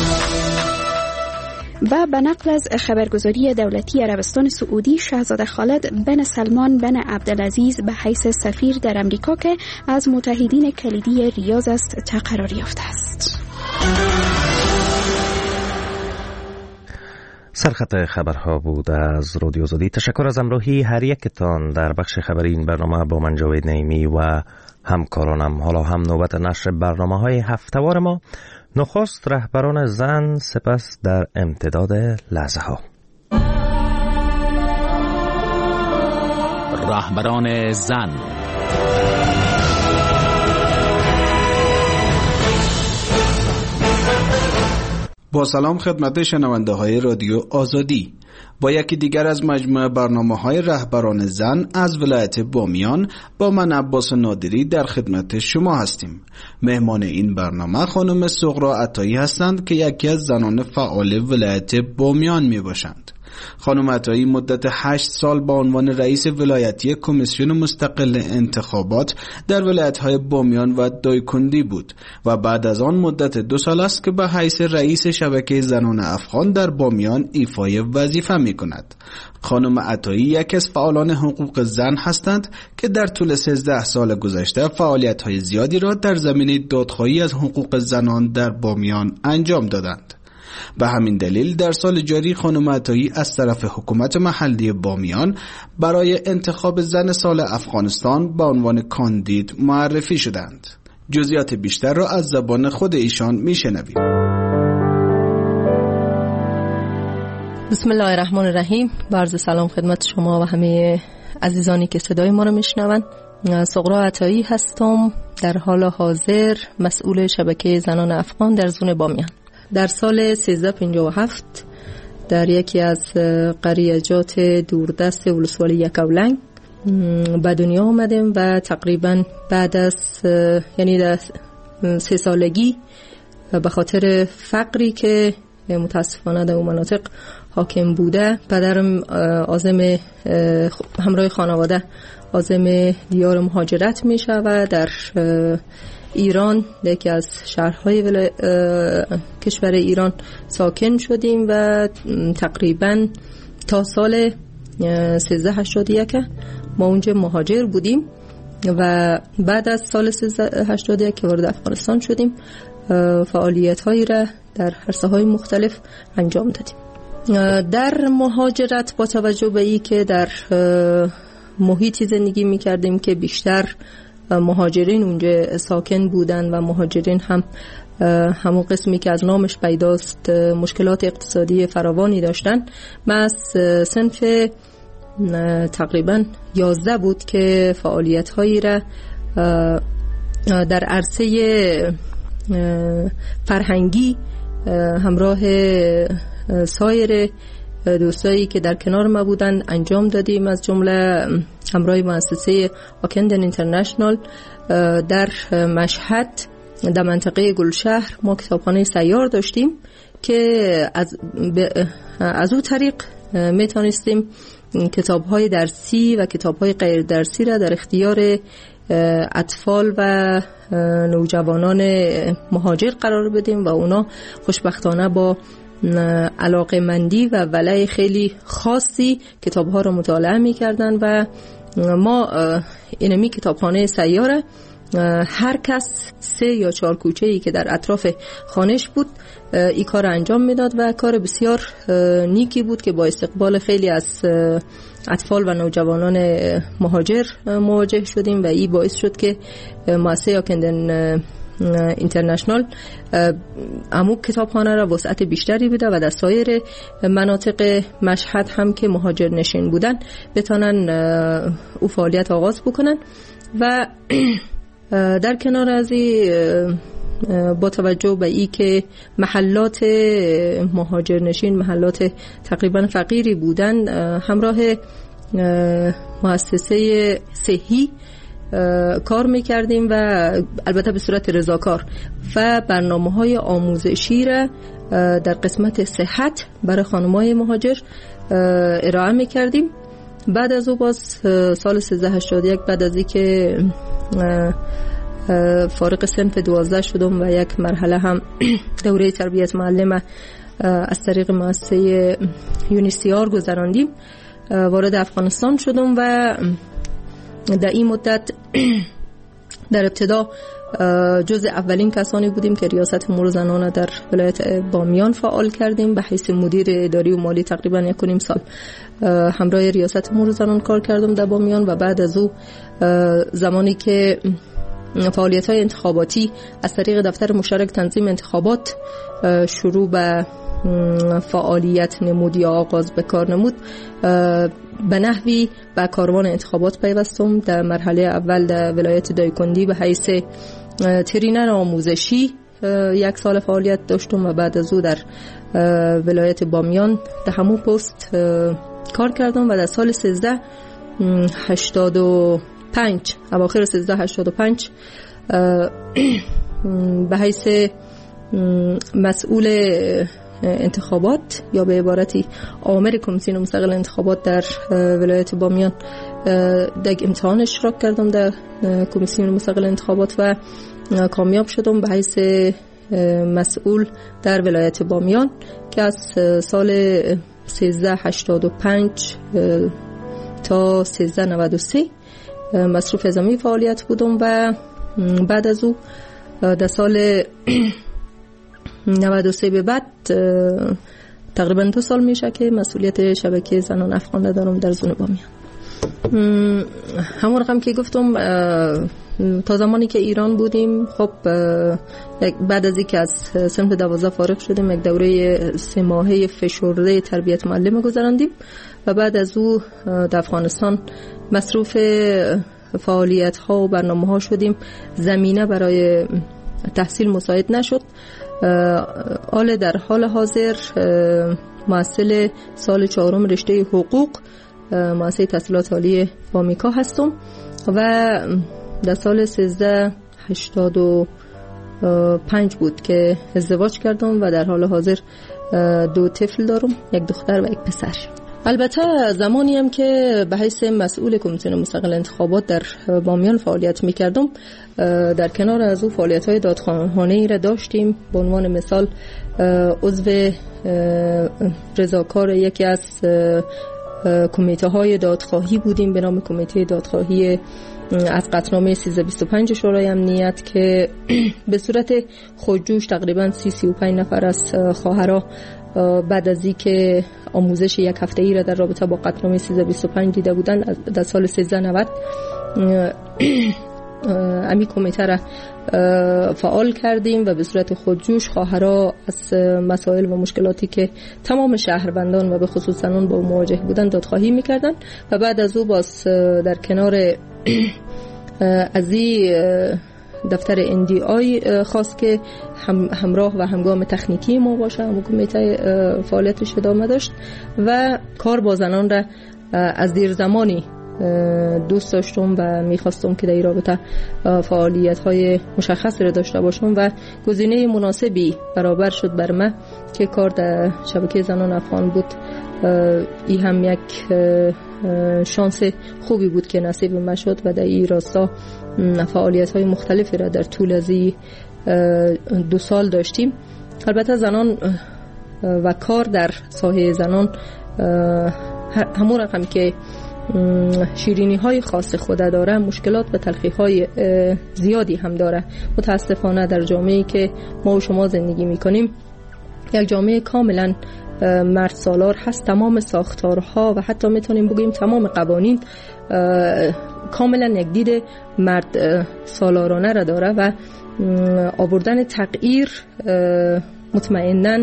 و به نقل از خبرگزاری دولتی عربستان سعودی، شاهزاده خالد بن سلمان بن عبدالعزیز به حیث سفیر در امریکا که از متحدین کلیدی ریاض است تقرری یافته است. سرخط خبرها بود از رادیو آزادی. تشکر از همراهی هر یکتان در بخش خبری این برنامه با من جاوید نعیمی و همکارانم. حالا هم نوبت نشر برنامه‌های هفته‌وار ما. نخست رهبران زن، سپس در امتداد لحظه ها. رهبران زن. با سلام خدمت شنونده های رادیو آزادی. با یکی دیگر از مجموعه برنامه های رهبران زن از ولایت بامیان با من عباس نادری در خدمت شما هستیم. مهمان این برنامه خانم سغرا عطایی هستند که یکی از زنان فعال ولایت بامیان می باشند. خانم عطایی مدت هشت سال با عنوان رئیس ولایتی کمیسیون مستقل انتخابات در ولایت‌های بامیان و دایکندی بود و بعد از آن مدت دو سال است که به حیث رئیس شبکه زنان افغان در بامیان ایفای وظیفه می‌کند. خانم عطایی یک از فعالان حقوق زن هستند که در طول سیزده سال گذشته فعالیت‌های زیادی را در زمینه دادخواهی از حقوق زنان در بامیان انجام دادند. به همین دلیل در سال جاری خانم عطایی از طرف حکومت محلی بامیان برای انتخاب زن سال افغانستان به عنوان کاندید معرفی شدند. جزئیات بیشتر را از زبان خود ایشان میشنویم. بسم الله الرحمن الرحیم. با عرض سلام خدمت شما و همه عزیزانی که صدای ما را میشنوند. سغرا عطایی هستم، در حال حاضر مسئول شبکه زنان افغان در زون بامیان. در سال سیزده پنجاه و هفت در یکی از قریجات دوردست ولسوالی یکاولنگ به دنیا آمدیم و تقریبا بعد از یعنی در سه سالگی به خاطر فقری که متاسفانه در اون مناطق حاکم بوده، پدرم عازم همراه خانواده عازم دیار مهاجرت می شود. در ایران یکی از شهرهای ول... کشور ایران ساکن شدیم و تقریبا تا سال سیزده هشتاد و یک ما اونجا مهاجر بودیم و بعد از سال سیزده هشتاد و یک که وارد افغانستان شدیم فعالیت هایی را در عرصه های مختلف انجام دادیم. در مهاجرت با توجه به این که در محیطی زندگی می کردیم که بیشتر مهاجرین اونجا ساکن بودن و مهاجرین هم همون قسمی که از نامش پیداست مشکلات اقتصادی فراوانی داشتن. من از صنف تقریبا یازده بود که فعالیت هایی را در عرصه فرهنگی همراه سایر دوستایی که در کنار ما بودن انجام دادیم، از جمله همراه مؤسسه آکندن اینترنشنال در مشهد در منطقه گلشهر ما کتابخانه سیار داشتیم که از, از اون طریق میتونستیم کتاب‌های درسی و کتاب‌های غیر درسی را در اختیار اطفال و نوجوانان مهاجر قرار بدیم و اونا خوشبختانه با علاقه‌مندی و ولع خیلی خاصی کتاب‌ها را مطالعه می‌کردن و ما اینمی کتابخانه سیاره هر کس سه یا چهار کوچه‌ای که در اطراف خانش بود این کار انجام میداد و کار بسیار نیکی بود که با استقبال خیلی از اطفال و نوجوانان مهاجر مواجه شدیم و این باعث شد که مؤسسه آکندن اینترنشنال امو کتابخانه را وسعت بیشتری بده و در سایر مناطق مشهد هم که مهاجر نشین بودن بتونن او فعالیت آغاز بکنن. و در کنار از این با توجه به ای که محلات مهاجر نشین محلات تقریبا فقیری بودن، همراه مؤسسه صحی کار میکردیم و البته به صورت رضاکار و برنامه‌های آموزشی را در قسمت صحت برای خانم‌های مهاجر ارائه میکردیم. بعد از او باز سال سیزده هشتاد و یک بعد از اینکه فارغ صنف دوازده شدم و یک مرحله هم دوره تربیت معلم از طریق مؤسسه یونیسیار گذراندیم، وارد افغانستان شدم و در این مدت در ابتدا جز اولین کسانی بودیم که ریاست امور زنان در ولایت بامیان فعال کردیم. به حیث مدیر اداری و مالی تقریبا یک و نیم سال همراه ریاست امور زنان کار کردم در بامیان و بعد از او زمانی که فعالیت‌های انتخاباتی از طریق دفتر مشترک تنظیم انتخابات شروع به فعالیت نمود یا آغاز به کار نمود، به نحوی به کاروان انتخابات پیوستم. در مرحله اول در ولایت دایکندی به حیث ترینر آموزشی یک سال فعالیت داشتم و بعد از او در ولایت بامیان در همون پست کار کردم و در سال سیزده هشتاد و پنج اواخر سیزده هشتاد و پنج به حیث مسئول انتخابات یا به عبارتی آمر کمیسیون مستقل انتخابات در ولایت بامیان در امتحان اشتراک کردم در کمیسیون مستقل انتخابات و کامیاب شدم به حیث مسئول در ولایت بامیان که از سال سیزده هشتاد و پنج تا سیزده نود و سه مصروف نظامی فعالیت بودم و بعد از او در سال نود و سه به بعد تقریبا دو سال میشه که مسئولیت شبکه زنان افغان دارم در زون بامیان. همون رقم که گفتم تا زمانی که ایران بودیم، خب بعد از اینکه از صنف دوازده فارغ شدیم یک دوره سه ماهه فشرده تربیت معلم گذراندیم و بعد از او در افغانستان مصروف فعالیت ها و برنامه ها شدیم. زمینه برای تحصیل مساعد نشد. حال در حال حاضر محصل سال چهارم رشته حقوق مؤسسه تحصیلات عالی وامیکا هستم و در سال سیزده هشتاد و پنج بود که ازدواج کردم و در حال حاضر دو طفل دارم، یک دختر و یک پسر. البته زمانی هم که به حیث مسئول کمیسیون مستقل انتخابات در بامیان فعالیت می‌کردم، در کنار از او فعالیت‌های دادخواهانه‌ای را داشتیم. به عنوان مثال عضو رضاکار یکی از کمیته‌های دادخواهی بودیم به نام کمیته دادخواهی از قطعنامه سیزده بیست و پنج شورای امنیت که به صورت خودجوش تقریباً سی سی و پنج نفر از خواهرها بعد از اینکه آموزش یک هفته‌ای را در رابطه با قطعنامه سیزده بیست و پنج دیده بودن در سال سیزده نود امی کمیته را فعال کردیم و به صورت خودجوش خواهرها از مسائل و مشکلاتی که تمام شهروندان و به خصوص زنان با مواجه بودن دادخواهی میکردن و بعد از او باز در کنار از این دفتر ان دی آی خواست که هم همراه و همگام تکنیکی ما باشه. هم کمیته فعالیتش ادامه داشت و کار با زنان را از دیر زمانی دوست داشتم و میخواستم که در این رابطه فعالیت‌های مشخصی را داشته باشم و گزینه مناسبی برابر شد بر من که کار در شبکه زنان افغان بود. این هم یک شانس خوبی بود که نصیب من شد و در این راستا فعالیت‌های مختلفی را در طول از این دو سال داشتیم. البته زنان و کار در ساحه زنان همون رقم که شیرینی های خاص خود داره، مشکلات و تلخی های زیادی هم داره. متاسفانه در جامعه‌ای که ما و شما زندگی میکنیم یک جامعه کاملا مرد سالار هست. تمام ساختارها و حتی میتونیم بگیم تمام قوانین کاملا یک دید مرد سالارانه را داره و آوردن تغییر مطمئناً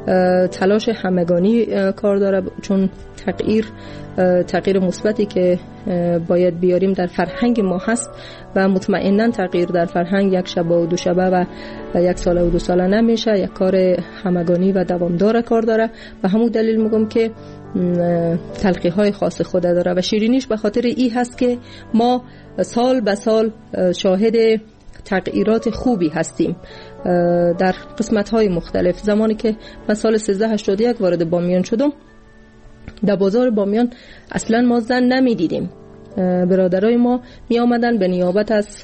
تلاش همگانی کار داره، چون تغییر تغییر مثبتی که باید بیاریم در فرهنگ ما هست و مطمئناً تغییر در فرهنگ یک شبه و دو شبه و یک ساله و دو ساله نمیشه. یک کار همگانی و دوامدار کار داره و همون دلیل میگم که تلخی های خاص خود داره و شیرینیش به خاطر این هست که ما سال به سال شاهد تغییرات خوبی هستیم در قسمت‌های مختلف. زمانی که من سال سیزده هشتاد و یک وارد بامیان شدم، در بازار بامیان اصلا ما زن نمی دیدیم. برادرای ما می آمدن به نیابت از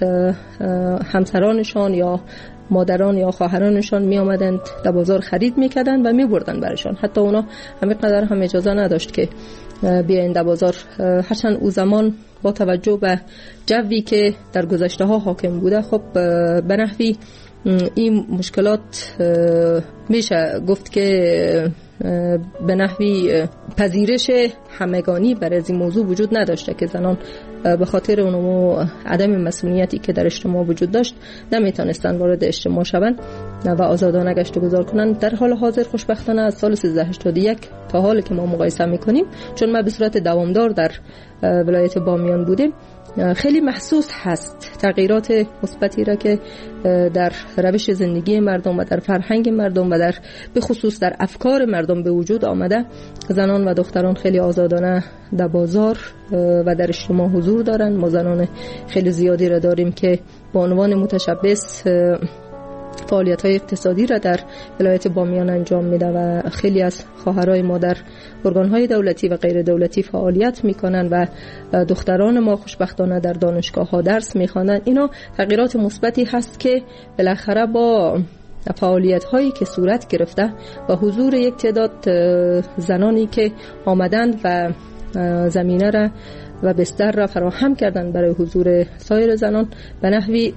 همسرانشان یا مادران یا خواهرانشان می آمدند در بازار خرید می کردن و می بردن برشان. حتی اونا همین قدر هم اجازه نداشت که بیاین در بازار. هرچند او زمان با توجه به جوی که در گذشته ها حاکم بوده، خب به نحوی این مشکلات میشه گفت که به نحوی پذیرش همگانی برای این موضوع وجود نداشته که زنان به خاطر اون عدم مسئولیتی که در اجتماع وجود داشت نمیتونستن وارد اجتماع شوند و آزادانه گشت و گذار کنن. در حال حاضر خوشبختانه از سال سیزده هشتاد و یک تا حالی که ما مقایسه میکنیم، چون ما به صورت دوامدار در ولایت بامیان بودیم، خیلی محسوس هست تغییرات مثبتی را که در روش زندگی مردم و در فرهنگ مردم و در به خصوص در افکار مردم به وجود آمده. زنان و دختران خیلی آزادانه در بازار و در اجتماع حضور دارن. ما زنان خیلی زیادی را داریم که با عنوان متشبث فعالیت‌های اقتصادی را در ولایت بامیان انجام میده و خیلی از خواهرای ما در ارگان‌های دولتی و غیر دولتی فعالیت میکنن و دختران ما خوشبختانه در دانشگاه‌ها درس میخوانند. اینا تغییرات مثبتی هست که بالاخره با فعالیت‌هایی که صورت گرفته و حضور یک تعداد زنانی که آمدند و زمینه را و بستر را فراهم کردند برای حضور سایر زنان به نحوی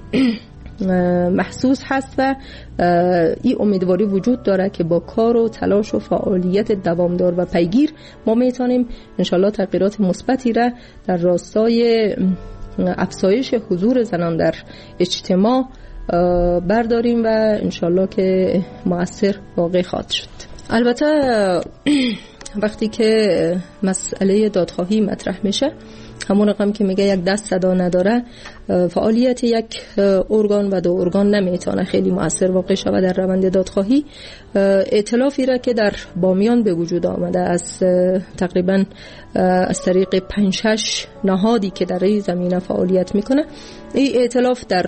محسوس هست و این امیدواری وجود داره که با کار و تلاش و فعالیت دوامدار و پیگیر ما میتونیم انشالله تغییرات مثبتی را در راستای افزایش حضور زنان در اجتماع برداریم و انشالله که مؤثر واقع خواهد شد. البته وقتی که مسئله دادخواهی مطرح میشه، همون رقم که میگه یک دست صدا نداره، فعالیت یک ارگان و دو ارگان نمیتونه خیلی مؤثر واقع شود در روند دادخواهی. ائتلافی را که در بامیان به وجود آمده از تقریبا از طریق پنج شش نهادی که در این زمینه فعالیت میکنه، این ائتلاف در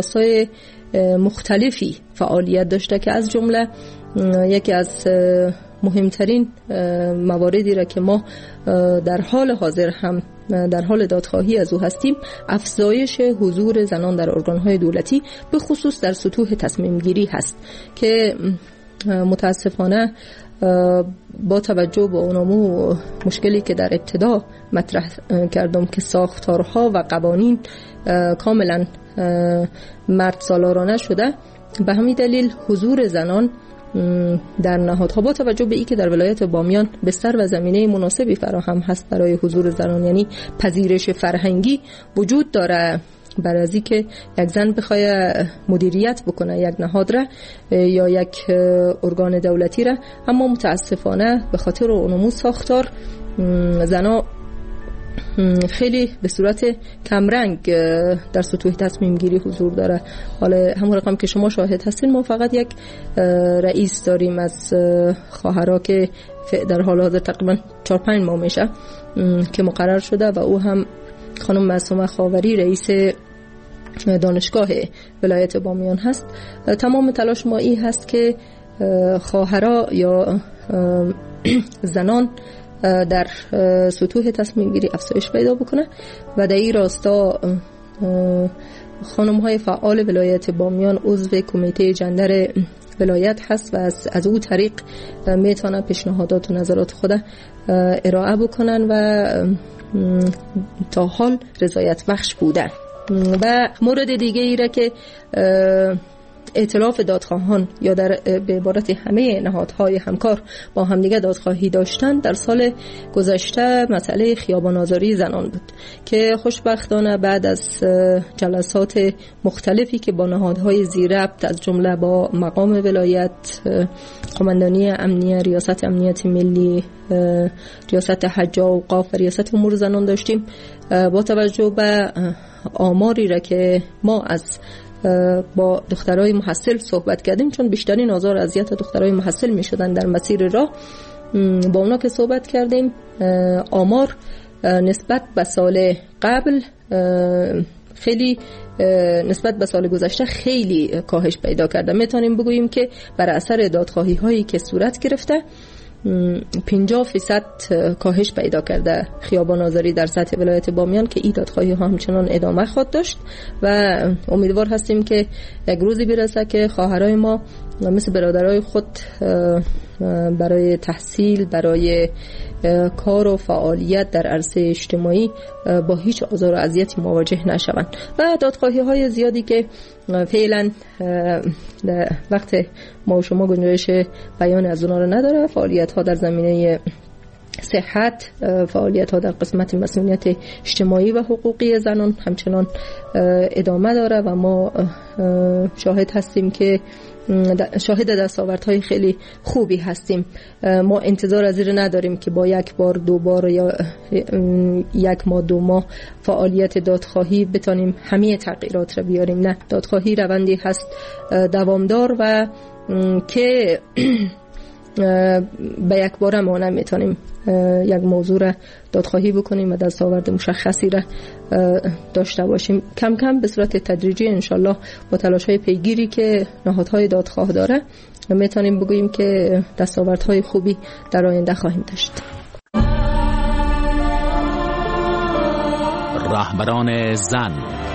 راستای مختلفی فعالیت داشته که از جمله یکی از مهمترین مواردی را که ما در حال حاضر هم در حال دادخواهی از او هستیم افزایش حضور زنان در ارگان‌های دولتی به خصوص در سطوح تصمیم گیری هست که متاسفانه با توجه به اونمو مشکلی که در ابتدا مطرح کردم که ساختارها و قوانین کاملا مرد سالارانه شده، به همین دلیل حضور زنان در نهادها با توجه به این که در ولایت بامیان بستر و زمینه مناسبی فراهم هست برای حضور زنان، یعنی پذیرش فرهنگی وجود داره برای از که یک زن بخواه مدیریت بکنه یک نهاد را یا یک ارگان دولتی را، اما متاسفانه به خاطر اونمو ساختار زنا خیلی به صورت کمرنگ در سطوح تصمیم گیری حضور داره. حالا همون رقم که شما شاهد هستین، ما فقط یک رئیس داریم از خواهرها که در حال حاضر تقریبا چهار پنج ماه میشه که مقرر شده و او هم خانم معصومه خاوری رئیس دانشگاه ولایت بامیان هست. تمام تلاش ما این هست که خواهرها یا زنان در سطوح تصمیم گیری افزایش پیدا بکنه و در این راستا خانم های فعال ولایت بامیان عضو کمیته جندر ولایت هست و از, از او طریق میتونه پیشنهادات و نظرات خود ارائه بکنن و تا حال رضایت بخش بودن. و مورد دیگه ای را که ائتلاف دادخواهان یا در به عبارت همه نهادهای همکار با همدیگه دادخواهی داشتن در سال گذشته مسئله خیابان آزاری زنان بود که خوشبختانه بعد از جلسات مختلفی که با نهادهای زیرربط از جمله با مقام ولایت، قماندانی امنیه، ریاست امنیت ملی، ریاست حج و اوقاف و ریاست امور زنان داشتیم، با توجه به آماری را که ما از با دخترای محصل صحبت کردیم، چون بیشترین آزار و اذیت دخترای محصل می شدن در مسیر راه، با اونا که صحبت کردیم آمار نسبت به سال قبل خیلی نسبت به سال گذشته خیلی کاهش پیدا کرده. میتونیم بگوییم که بر اثر دادخواهی هایی که صورت گرفته پنجاه فیصد کاهش پیدا کرده خیابان آزاری در سطح ولایت بامیان که این دادخواهی ها همچنان ادامه خواهد داشت و امیدوار هستیم که یک روزی برسه که خواهرای ما مثل برادرای خود برای تحصیل، برای کار و فعالیت در عرصه اجتماعی با هیچ آزار و اذیتی مواجه نشوند. و دادخواهی های زیادی که فعلا وقت ما و شما گنجایش بیان از اونا رو نداره، فعالیت ها در زمینه صحت، فعالیت ها در قسمت مسئولیت اجتماعی و حقوقی زنان همچنان ادامه داره و ما شاهد هستیم که شاهد دستاوردهای خیلی خوبی هستیم. ما انتظار از این نداریم که با یک بار دو بار یا یک ماه دو ماه فعالیت دادخواهی بتانیم همه تغییرات را بیاریم. نه، دادخواهی روندی هست دوامدار و که به یک بار ما نمیتونیم یک موضوع را دادخواهی بکنیم و دستاورد مشخصی را داشته باشیم. کم کم به صورت تدریجی انشالله با تلاش‌های پیگیری که نهادهای دادخواه داره میتونیم بگوییم که دستاوردهای خوبی در آینده خواهیم داشت. رهبران زن.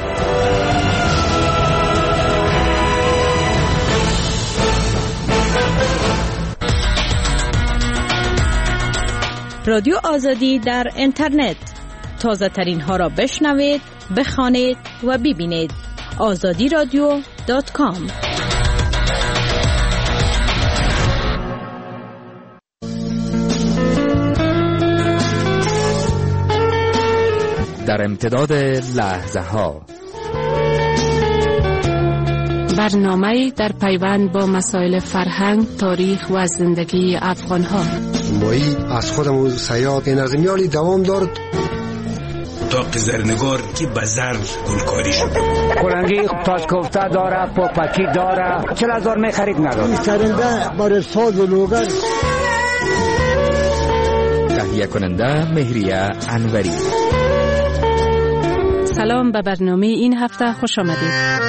رادیو آزادی در اینترنت، تازه ترین ها را بشنوید، بخوانید و ببینید. آزادی رادیو دات کام. در امتداد لحظه ها، برنامه در پیوند با مسائل فرهنگ، تاریخ و زندگی افغان ها. مایی از خودمون سیاد نظمیالی دوام دارد تا زرنگار که بزر گلکاری شده. کلنگی تاج کوفته داره، پاپکی داره، چل هزار می خرید نداره. سرنده برای ساز و لوگر. تهیه کننده مهریه انوری. سلام، به برنامه این هفته خوش آمدید.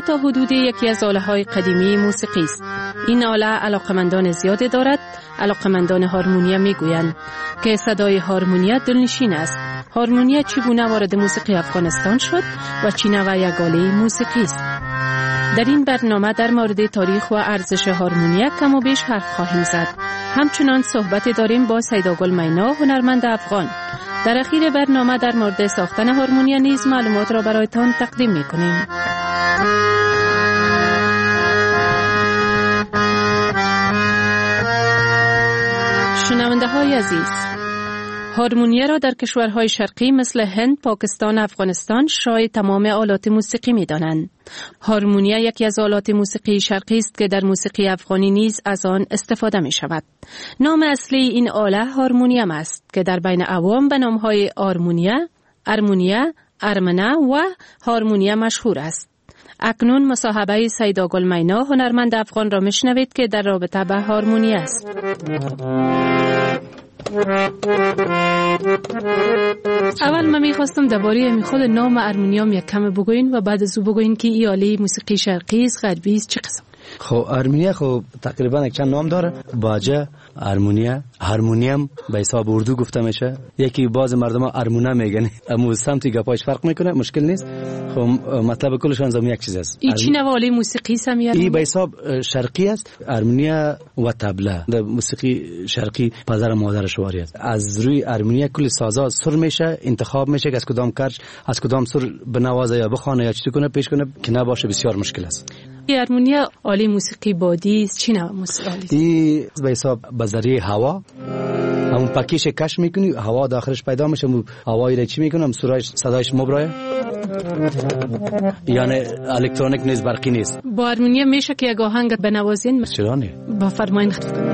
تا حدود یکی از آله‌های قدیمی موسیقی است. این آله علاقمندان زیادی دارد. علاقمندان هارمونیا میگویند که صدای هارمونیا دلنشین است. هارمونیا چگونه وارد موسیقی افغانستان شد و چی نوع یک آله موسیقی است. در این برنامه در مورد تاریخ و ارزش هارمونیا کم و بیش حرف خواهیم زد. همچنان صحبت داریم با سیداگل مینا، هنرمند افغان. در اخیر برنامه در مورد ساختن هارمونیا نیز معلومات را برایتان تقدیم می‌کنیم. شنونده های عزیز، هارمونیا را در کشورهای شرقی مثل هند، پاکستان، افغانستان شایع تمام آلات موسیقی می دانند. هارمونیا یکی از آلات موسیقی شرقی است که در موسیقی افغانی نیز از آن استفاده می شود. نام اصلی این آله هارمونیم است که در بین عوام به نامهای آرمونیا، ارمونیا، ارمنه و هارمونیا مشهور است. اکنون مصاحبه سیداگل مینا، هنرمند افغان را میشنوید که در رابطه به هارمونیا است. اول من میخواستم درباره خود نام ارمونیام یک کم بگوین و بعد از او بگوین که این آله موسیقی شرقی است، غربی است، چه قسم؟ خب ارمونیا خب تقریبا یک چند نام داره. باجه، ارمونیا، هارمونیم به حساب اردو گفته میشه. یکی باز مردم ها ارمونه میگن، اما سمتی گپاش فرق میکنه، مشکل نیست. خب مطلب کلشون زمین یک چیز است. این چی نوع آله موسیقی سمیار؟ این به حساب شرقی است. ارمونیا و طبله در موسیقی شرقی پدر و مادر شواری است. از روی ارمونیا کل سازا سر میشه، انتخاب میشه که از کدام کرج از کدام سر بنوازه یا بخونه یا چی کنه پیش کنه که نباشه بسیار مشکل است. ارمونیا آله موسیقی بادی است، چی نوع موسیقی است؟ این به حساب به ذریعه هوا همون پکیش کش میکنی، هوا داخلش پیدا میشه، هوایی را چی میکنم سرایش صدایش مبرایه، یعنی الکترونیک نیست، برقی نیست. با ارمونیا میشه که یک آهنگ بنوازین؟ چرا نه؟ با فرمایین.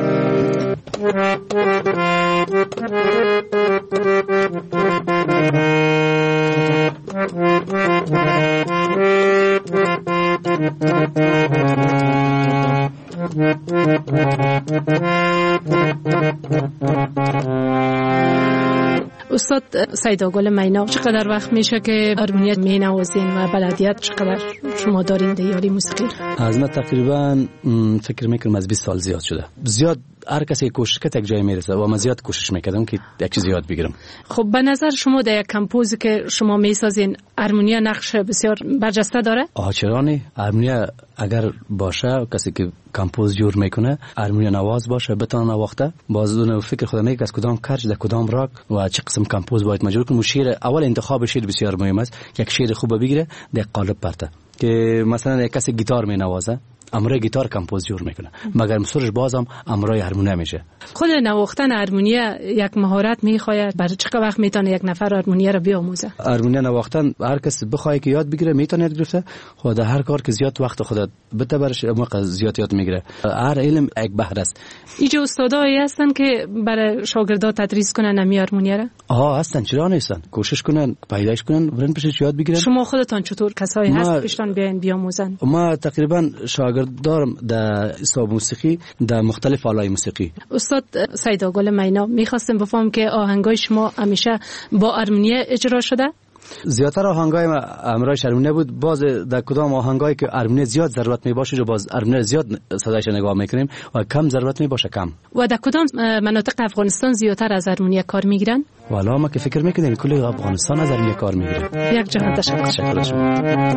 استاد سیداگل مینا، چقدر وقت میشه که هارمونیا می نوازین و بلدیت چقدر شما دارین در آله موسیقی؟ از من تقریبا فکر میکنم از بیست سال زیاد شده. زیاد هر کسی کوشش کرد یک جای میرسه و من زیاد کوشش میکردم که یک چیز یاد بگیرم. خب به نظر شما در یک کمپوزی که شما میسازین هارمونیا نقش بسیار برجسته داره؟ آه چرا نه؟ هارمونیا اگر باشه کسی که کمپوز جور میکنه، هارمونیا نواز باشه، بتونه نواخته، باز دونه فکر خود میگه از کدام کرج در کدام راگ و چه قسم کمپوز باید مجبور کنه. شعر اول انتخاب شعر بسیار مهم است. یک شعر خوب بگیره در قالب پرته که مثلا یک کسی گیتار مینوازه، امروی گیتار کمپوز جور میکنه، مگر سرش بازم امروی هارمونیا میشه. خود نواختن هارمونیا یک مهارت میخواد. برای چقدر وقت میتونه یک نفر هارمونیا رو بیاموزه؟ هارمونیا نواختن هر کس بخواد که یاد بگیره میتونه یاد گرفته. خود هر کار که زیاد وقت خودت بده برش موقع زیاد یاد میگیره. هر علم یک بحر است. اینجا استادایی هستن که برای شاگردا تدریس کنن نمی هارمونیا را؟ آها هستن، چرا نیستن؟ کوشش کنن پیداش کنن برن پیشش یاد بگیرن. شما خودتان چطور کسایی هست پیشتان بیاین بیاموزن؟ ما تقریبا شاگرد دارم در حساب موسیقی در مختلف آلای موسیقی. استاد سیداگل مینا، میخواستم بفهم که آهنگای شما همیشه با هارمونیا اجرا شده؟ زیادتر آهنگای ما امرای هارمونیا بود. باز در کدام آهنگایی که هارمونیا زیاد ضرورت می باشه جو باز هارمونیا زیاد صدایش نگاه میکنیم و کم ضرورت می باشه کم. و در کدام مناطق افغانستان زیادتر از هارمونیا کار میگیرن؟ والا ما که فکر میکنیم کل افغانستان از هارمونیا کار میگیره. یک جهت تشکر. تشکر شما.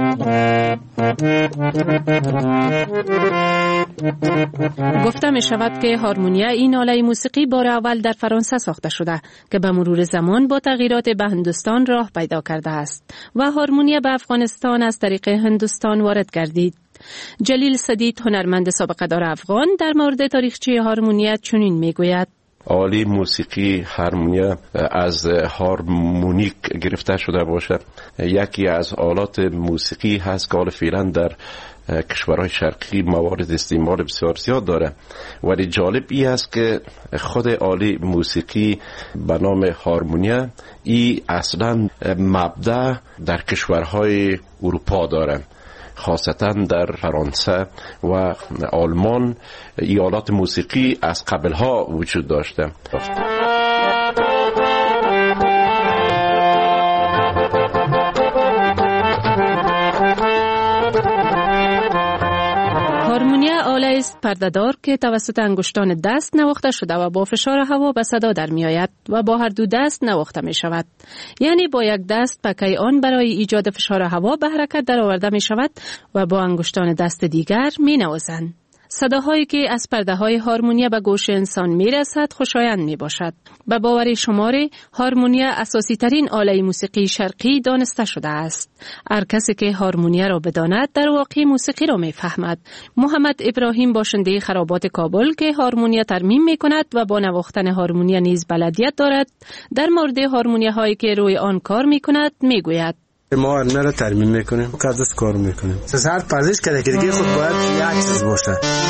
گفته می شود که هارمونیا این آله موسیقی بار اول در فرانسه ساخته شده که به مرور زمان با تغییرات به هندوستان راه پیدا کرده است و هارمونیا به افغانستان از طریق هندوستان وارد گردید. جلیل سدید، هنرمند سابقه دار افغان، در مورد تاریخچه هارمونیا چنین میگوید: آله موسیقی هارمونیا از هارمونیک گرفته شده باشه. یکی از آلات موسیقی هست که فعلا در کشورهای شرقی موارد استعمال بسیار زیاد داره. ولی جالب ای است که خود آله موسیقی به نام هارمونیا ای اصلا مبدأ در کشورهای اروپا داره، خاصتا در فرانسه و آلمان. ای آلات موسیقی از قبلها وجود داشته. هارمونیا آله است پرده‌دار که توسط انگشتان دست نواخته شده و با فشار هوا به صدا در می آید و با هر دو دست نواخته می شود. یعنی با یک دست پکه آن برای ایجاد فشار هوا به حرکت در آورده می شود و با انگشتان دست دیگر می نوازند. صداهایی که از پرده های هارمونیا به گوش انسان می رسد خوشایند می باشد. به باور شماره هارمونیا اساسی ترین آله موسیقی شرقی دانسته شده است. هر کسی که هارمونیا را بداند در واقع موسیقی را می فهمد. محمد ابراهیم باشنده خرابات کابل که هارمونیا ترمیم می کند و با نواختن هارمونیا نیز بلدیت دارد، در مورد هارمونیا هایی که روی آن کار می کند می گوید. ما هارمونیا را ترمیم میکنیم، کاردست کار میکنیم. هر پرزش کرده که دیگه خود باید یک چیز باشه.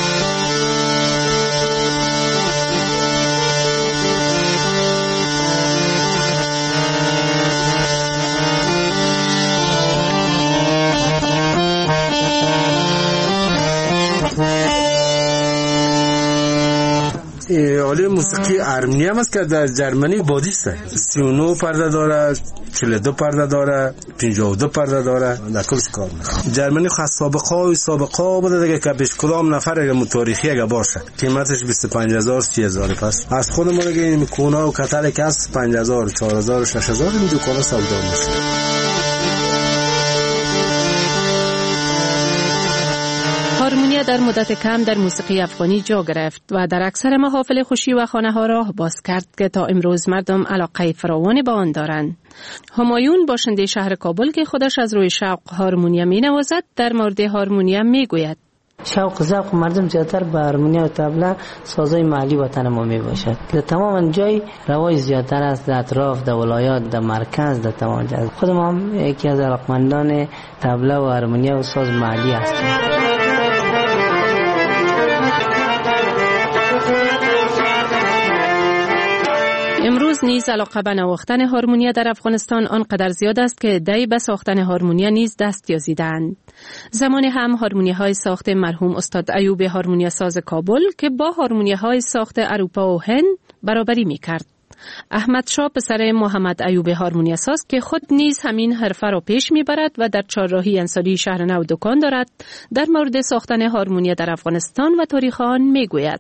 آله موسیقی ارمنی هم است که در جرمنی بادیست سی و نه پرده داره، چهل و دو پرده داره، پنجاه و دو پرده داره، در کلش کار میکنه. جرمنی خاص سابقه های سابقه بوده دیگه که بیش کدام نفر اگه تاریخی اگه باشه قیمتش بیست و پنج هزار سی هزار. پس از خود ما دیگه این کونا و کتر که از پنج هزار چهار هزار شش هزار این دکانا سودا میشه. هارمونیا در مدت کم در موسیقی افغانی جا گرفت و در اکثر محافل خوشی و خانه ها راه باز کرد که تا امروز مردم علاقه فراوانی به آن دارند. همایون باشنده شهر کابل که خودش از روی شوق هارمونیا می نوازد در مورد هارمونیا می گوید. شوق ذوق مردم زیادتر به هارمونیا و طبله سازهای محلی وطن ما می باشد که تمام جای روای زیادتر است، در اطراف، در ولایات، در مرکز، در تمام جای. خود ما هم یکی از علاقمندان طبله و هارمونیا و ساز محلی هستیم. امروز نیز علاقه به نواختن هارمونیا در افغانستان آنقدر زیاد است که عده‌ای به ساختن هارمونیا نیز دست یازیدند. زمانی هم هارمونیاهای ساخت مرحوم استاد ایوب هارمونیا ساز کابل که با هارمونیاهای ساخت اروپا و هند برابری می‌کرد. احمد شاه پسر محمد ایوب هارمونیا ساز که خود نیز همین حرفه را پیش میبرد و در چهارراهی انصاری شهر نو دکان دارد، در مورد ساختن هارمونیا در افغانستان و تاریخ آن میگوید.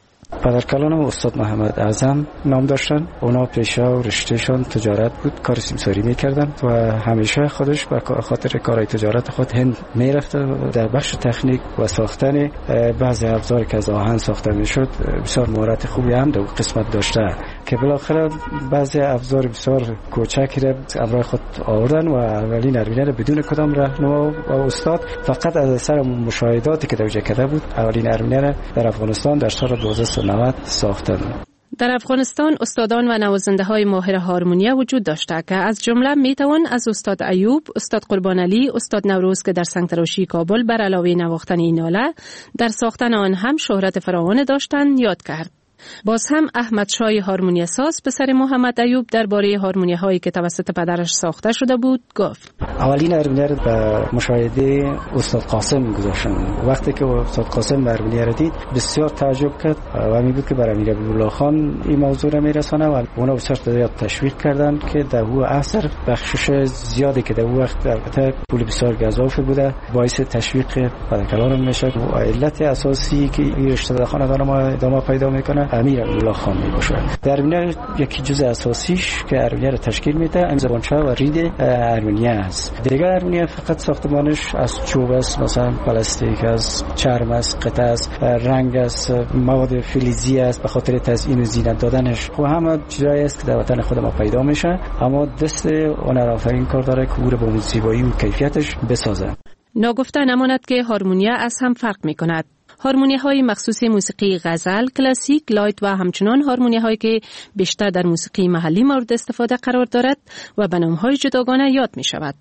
پدرکلانم استاد محمد اعظم نام داشتن. اونا پیشه و رشتهشان تجارت بود، کار سیمساری میکردن و همیشه خودش به خاطر کارهای تجارت خود هند میرفت. در بخش تکنیک و ساختن بعضی ابزاری که از آهن ساخته میشد بسیار مهارت خوبی هم در قسمت داشته که بالاخره بعضی ابزار بسیار کوچکی را همراه خود آوردن و اولین هارمونیا را بدون کدام راهنما و استاد فقط از اثر مشاهداتی که دوجه کرده بود اولین هارمونیا را در افغانستان در سال دو هزار و نه ساختن. در افغانستان استادان و نوازنده های ماهر هارمونیا وجود داشته که از جمله میتوان از استاد ایوب، استاد قربان علی، استاد نوروز که در سنگتراشی کابل بر علاوه نواختن این آله در ساختن آن هم شهرت فراوان داشتند یاد کرد. باز هم احمد شاه هارمونیا ساز پسر محمد ایوب درباره هارمونیا هایی که توسط پدرش ساخته شده بود گفت. اولین هارمونیا را به مشاهده استاد قاسم گذاشتن. وقتی که استاد قاسم هارمونیا را دید بسیار تعجب کرد و می بود که برای امیر عبدالله خان این موضوع را میرسانه و اونا بسیار تشویق کردند که در او عصر بخشش زیادی که در او وقت البته پول بسیار گزاف بوده باعث تشویق پدرکلان میشه و علت اساسی که این رشته خاندان ما ادامه پیدا میکنه امیر عبدالله خان می باشه. هارمونیا یکی جزء اساسیش که هارمونیا را تشکیل میده این زبانچه و رید هارمونیا است. دیگه هارمونیا فقط ساختمانش از چوب است، مثلا پلاستیک است، چرم است، قطعه است، رنگ است، مواد فلزی است به خاطر تزیین و زینت دادنش. خب همه چیزایی است که در وطن خود ما پیدا میشه، اما دست هنرآفرین کار داره که او را با زیبایی و کیفیتش بسازه. ناگفته نماند که هارمونیا از هم فرق میکند. هارمونیاهای مخصوص موسیقی غزل، کلاسیک، لایت و همچنان هارمونیاهایی که بیشتر در موسیقی محلی مورد استفاده قرار دارد و به نام‌های جداگانه یاد می شود.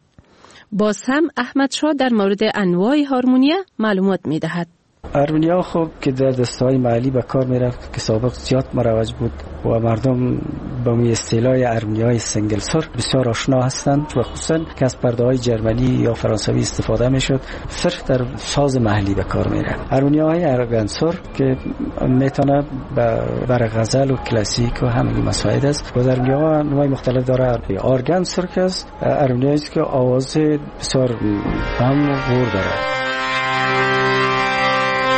باز هم احمد شاه در مورد انواع هارمونیا معلومات می دهد. هارمونیا خوب که در دسته‌های محلی به کار میرفت که سابق زیاد مروج بود و مردم با می اصطلاح هارمونیای سنگل سر بسیار آشنا هستند و خصوصا که از پرده‌های جرمنی یا فرانسوی استفاده میشد صرف در ساز محلی به کار میره. هارمونیای ارگان سر که میتونه برای غزل و کلاسیک و همین مسائل است. و هارمونیاها نوع مختلف داره. ارگان سر که است هارمونیایی است که آواز بسیار هم غور داره.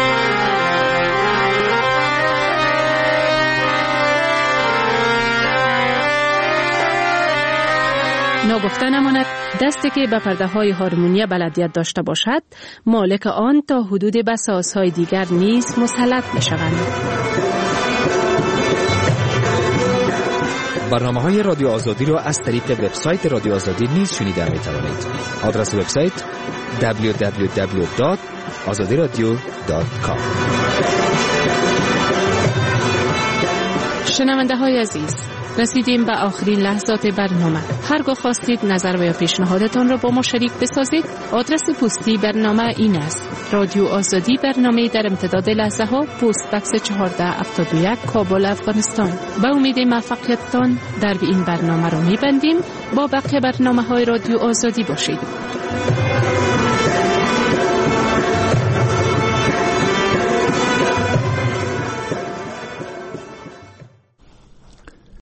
ناگفته نماند دستی که به پرده های هارمونیا بلدیت داشته باشد مالک آن تا حدود به سازهای دیگر نیز مسلط می شوند. برنامه های رادیو آزادی را از طریق وبسایت رادیو آزادی نیز شنیده می توانید. آدرس وبسایت دبلیو دبلیو دبلیو دات آزادی رادیو دات کام. شنونده های عزیز، رسیدیم به آخرین لحظات برنامه. هرگاه خواستید نظر و یا پیشنهادتان را با ما شریک بسازید، آدرس پستی برنامه این است: رادیو آزادی، برنامه در امتداد لحظه ها، پست بکس چهارده هفتاد و یک، کابل، افغانستان. به امید موفقیتتان در این برنامه را می‌بندیم. با بقیه برنامه های رادیو آزادی باشید.